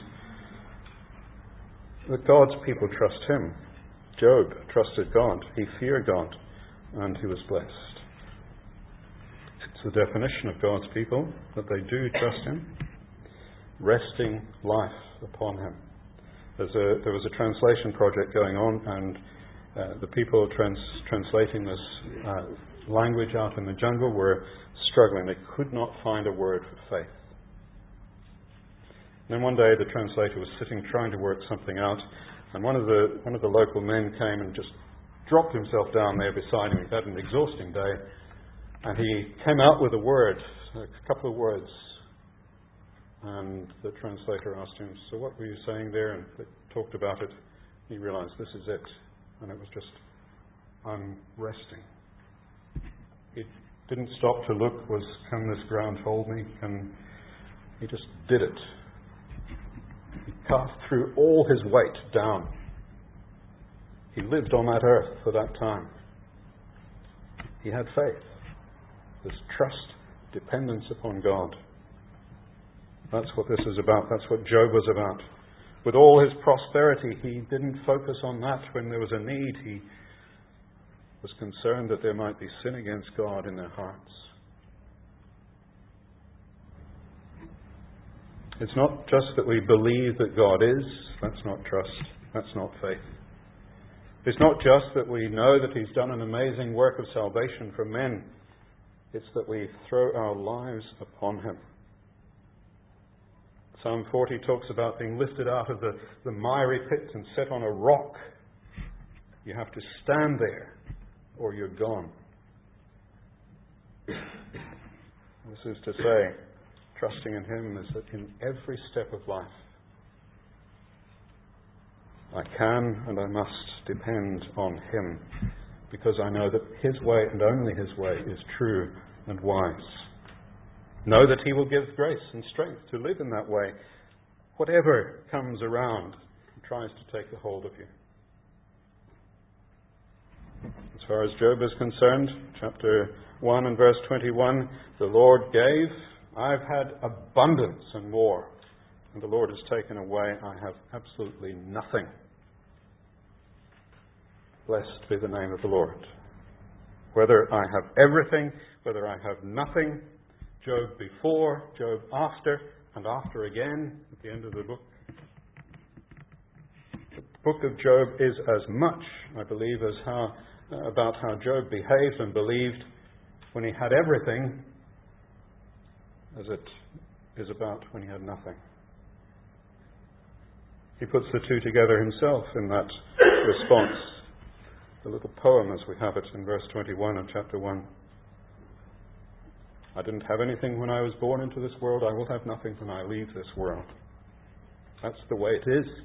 that God's people trust him. Job trusted God. He feared God, and he was blessed. It's the definition of God's people, that they do trust him, resting life upon him. There was a translation project going on, and the people translating this language out in the jungle were struggling. They could not find a word for faith. And then one day the translator was sitting trying to work something out, and one of the local men came and just dropped himself down there beside him. He'd had an exhausting day, and he came out with a couple of words. And the translator asked him, "So what were you saying there?" And they talked about it. He realized, this is it. And it was just, I'm resting. He didn't stop to look, can this ground hold me? He just did it. He cast threw all his weight down. He lived on that earth for that time. He had faith. This trust, dependence upon God. That's what this is about. That's what Job was about. With all his prosperity, he didn't focus on that when there was a need. He was concerned that there might be sin against God in their hearts. It's not just that we believe that God is. That's not trust. That's not faith. It's not just that we know that he's done an amazing work of salvation for men. It's that we throw our lives upon him. Psalm 40 talks about being lifted out of the miry pit and set on a rock. You have to stand there or you're gone. This is to say, trusting in him is that in every step of life, I can and I must depend on him, because I know that his way and only his way is true and wise. Know that he will give grace and strength to live in that way, whatever comes around and tries to take a hold of you. As far as Job is concerned, chapter 1 and verse 21, the Lord gave, I've had abundance and more, and the Lord has taken away, I have absolutely nothing. Blessed be the name of the Lord. Whether I have everything, whether I have nothing, Job before, Job after, and after again, at the end of the book. The book of Job is as much, I believe, as about how Job behaved and believed when he had everything as it is about when he had nothing. He puts the two together himself in that response. The little poem as we have it in verse 21 of chapter 1. I didn't have anything when I was born into this world. I will have nothing when I leave this world. That's the way it is.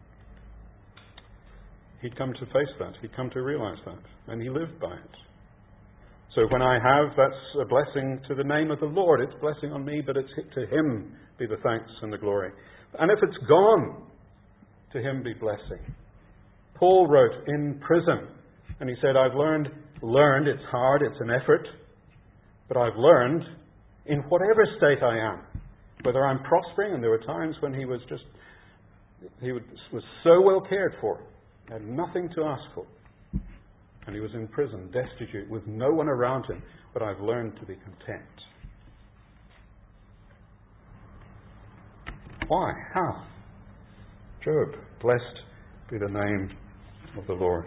He'd come to face that. He'd come to realize that. And he lived by it. So when I have, that's a blessing to the name of the Lord. It's a blessing on me, but it's to Him be the thanks and the glory. And if it's gone, to Him be blessing. Paul wrote in prison, and he said, I've learned, it's hard, it's an effort, but I've learned in whatever state I am, whether I'm prospering, and there were times when he was so well cared for, had nothing to ask for. And he was in prison, destitute, with no one around him. But I've learned to be content. Why? How? Job, blessed be the name of the Lord.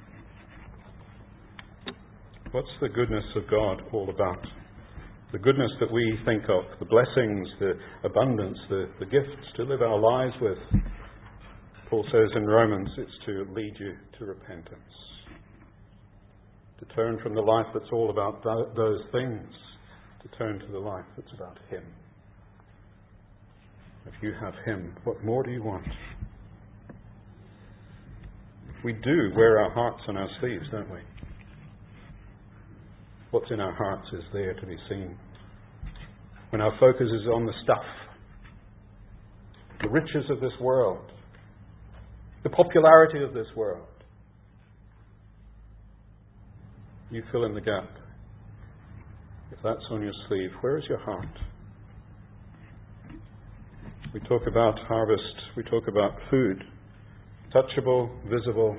What's the goodness of God all about? The goodness that we think of, the blessings, the abundance, the gifts to live our lives with. Paul says in Romans, it's to lead you to repentance. To turn from the life that's all about those things, to turn to the life that's about Him. If you have Him, what more do you want? We do wear our hearts on our sleeves, don't we? What's in our hearts is there to be seen. When our focus is on the stuff, the riches of this world, the popularity of this world, you fill in the gap. If that's on your sleeve, where is your heart? We talk about harvest, we talk about food, touchable, visible.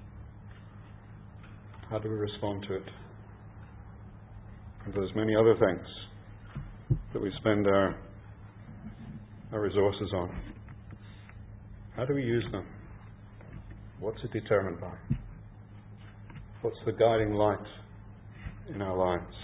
How do we respond to it? And there's many other things that we spend our resources on. How do we use them? What's it determined by? What's the guiding light in our lives?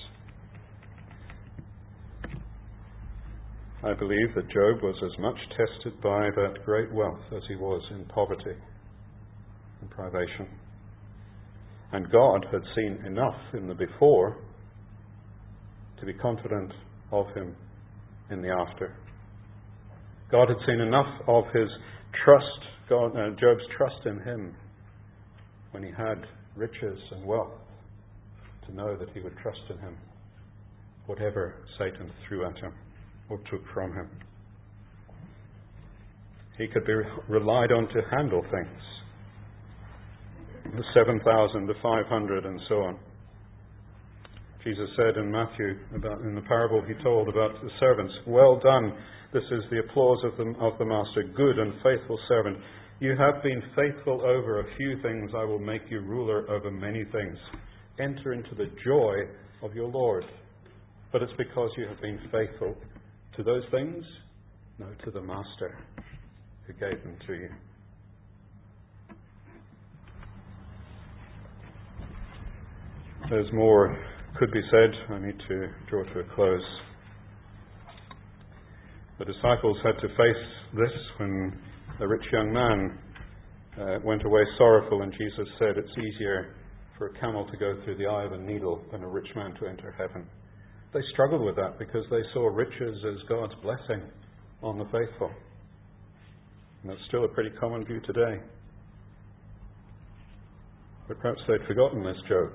I believe that Job was as much tested by that great wealth as he was in poverty and privation. And God had seen enough in the before to be confident of him in the after. God had seen enough of his trust, Job's trust in him when he had riches and wealth, to know that he would trust in him, whatever Satan threw at him or took from him. He could be relied on to handle things. The 7,000, the 500, and so on. Jesus said in Matthew, in the parable he told about the servants, well done, this is the applause of the master, good and faithful servant. You have been faithful over a few things, I will make you ruler over many things. Enter into the joy of your Lord. But it's because you have been faithful to those things? No, to the master who gave them to you. There's more could be said. I need to draw to a close. The disciples had to face this when the rich young man went away sorrowful, and Jesus said it's easier for a camel to go through the eye of a needle than a rich man to enter heaven. They struggled with that because they saw riches as God's blessing on the faithful. And that's still a pretty common view today. But perhaps they'd forgotten this Job.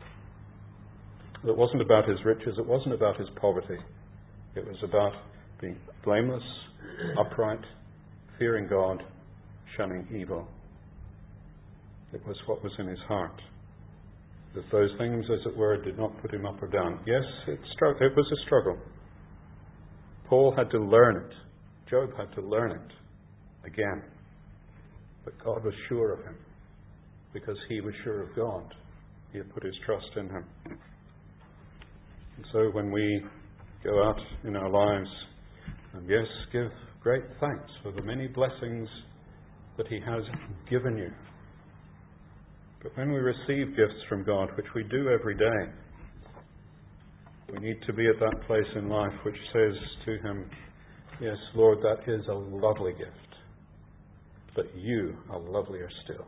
It wasn't about his riches, it wasn't about his poverty. It was about being blameless, upright, fearing God, shunning evil. It was what was in his heart. That those things, as it were, did not put him up or down. Yes, it was a struggle. Paul had to learn it. Job had to learn it again. But God was sure of him, because he was sure of God. He had put his trust in him. And so when we go out in our lives, and yes, give great thanks for the many blessings that he has given you. But when we receive gifts from God, which we do every day, we need to be at that place in life which says to him, yes, Lord, that is a lovely gift, but you are lovelier still.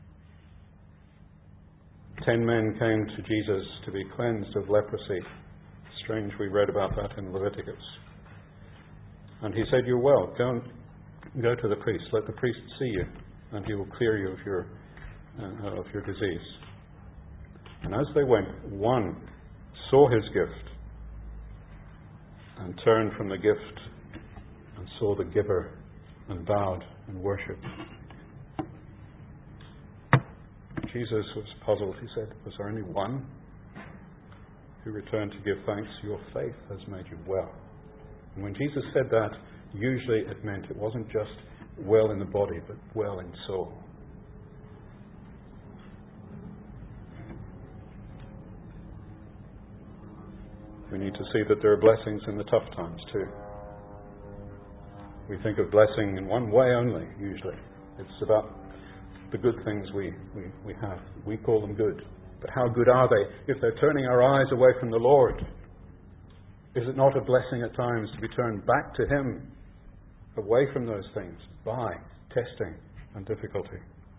10 men came to Jesus to be cleansed of leprosy. Strange, we read about that in Leviticus. And he said, you're well. Go to the priest. Let the priest see you, and he will clear you of your disease. And as they went, one saw his gift and turned from the gift and saw the giver and bowed and worshipped. Jesus was puzzled. He said, was there only one who returned to give thanks? Your faith has made you well. And when Jesus said that, usually it meant it wasn't just well in the body, but well in soul. We need to see that there are blessings in the tough times too. We think of blessing in one way only, usually. It's about the good things we have. We call them good. But how good are they if they're turning our eyes away from the Lord? Is it not a blessing at times to be turned back to him, away from those things, by testing and difficulty?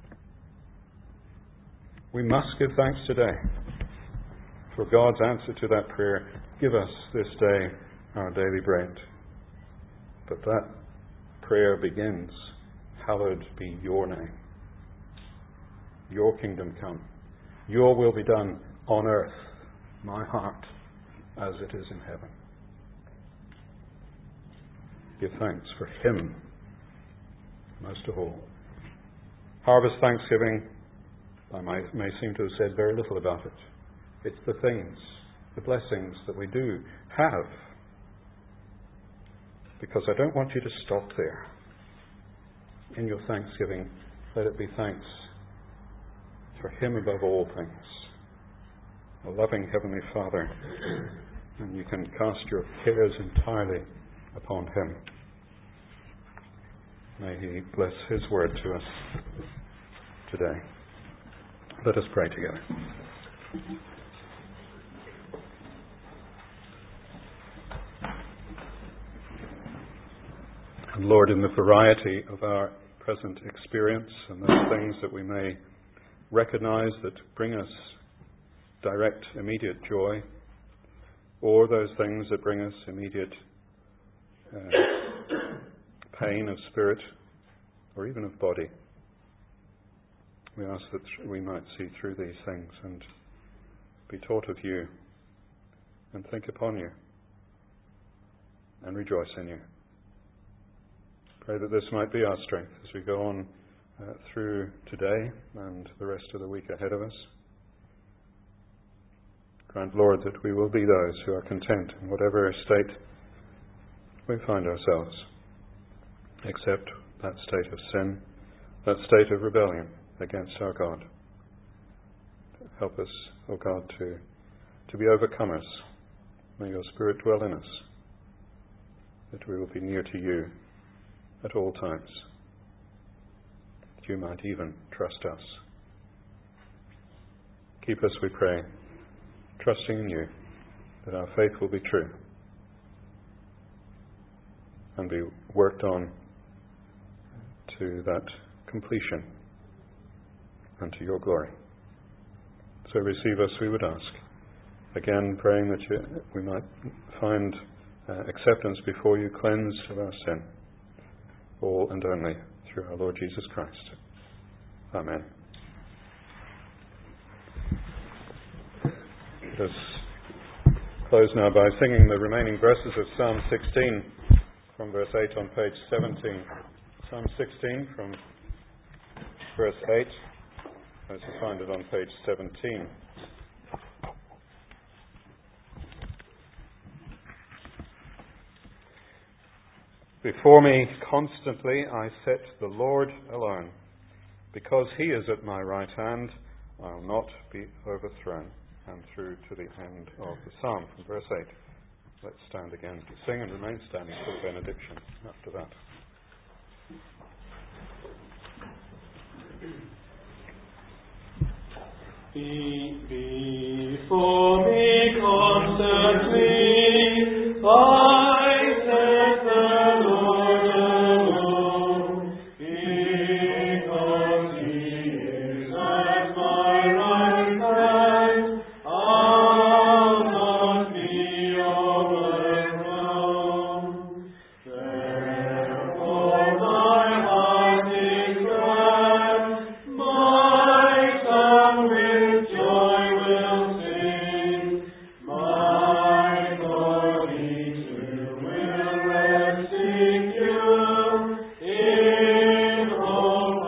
We must give thanks today for God's answer to that prayer, give us this day our daily bread. But that prayer begins, hallowed be your name. Your kingdom come. Your will be done on earth, my heart, as it is in heaven. Give thanks for him, most of all. Harvest Thanksgiving, I may seem to have said very little about it. It's the things, the blessings that we do have. Because I don't want you to stop there. In your thanksgiving, let it be thanks for him above all things. A loving Heavenly Father. And you can cast your cares entirely upon him. May he bless his word to us today. Let us pray together. And Lord, in the variety of our present experience and those things that we may recognize that bring us direct, immediate joy, or those things that bring us immediate pain of spirit or even of body, we ask that we might see through these things and be taught of you and think upon you and rejoice in you. Pray that this might be our strength as we go on through today and the rest of the week ahead of us. Grant, Lord, that we will be those who are content in whatever state we find ourselves, except that state of sin, that state of rebellion against our God. Help us, O God, to be overcomers. May your Spirit dwell in us, that we will be near to you at all times, that you might even trust us. Keep us, we pray, trusting in you, that our faith will be true and be worked on to that completion and to your glory. So receive us, we would ask. Again, praying that we might find acceptance before you, cleansed of our sin, all and only through our Lord Jesus Christ. Amen. Let us close now by singing the remaining verses of Psalm 16 from verse 8 on page 17. Psalm 16 from verse 8, as you find it on page 17. Before me constantly I set the Lord alone. Because he is at my right hand, I will not be overthrown. And through to the end of the psalm from verse 8. Let's stand again to sing and remain standing for the benediction after that. Before me constantly I set the Lord alone, because he is at my right hand, I'll not be overthrown. Therefore my heart is glad, my tongue with joy will sing, my body too will rest in you, in hope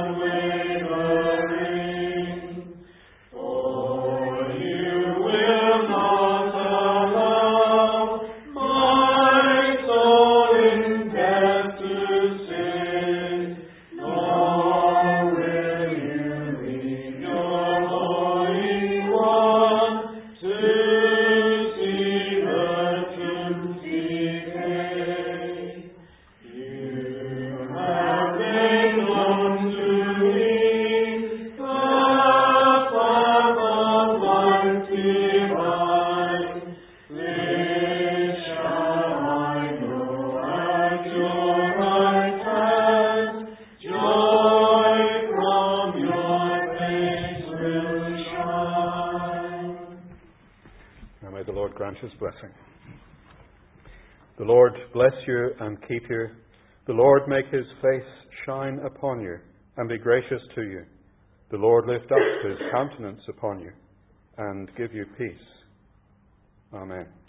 unwavering. For you will not allow my soul in death to sin, nor will you leave your Holy One to see the truth decay. You have made known to me the path of life divine. This shall I know at your right hand, joy from your face will shine. Now may the Lord grant his blessing. The Lord bless you and keep you. The Lord make his face shine upon you and be gracious to you. The Lord lift up his countenance upon you and give you peace. Amen.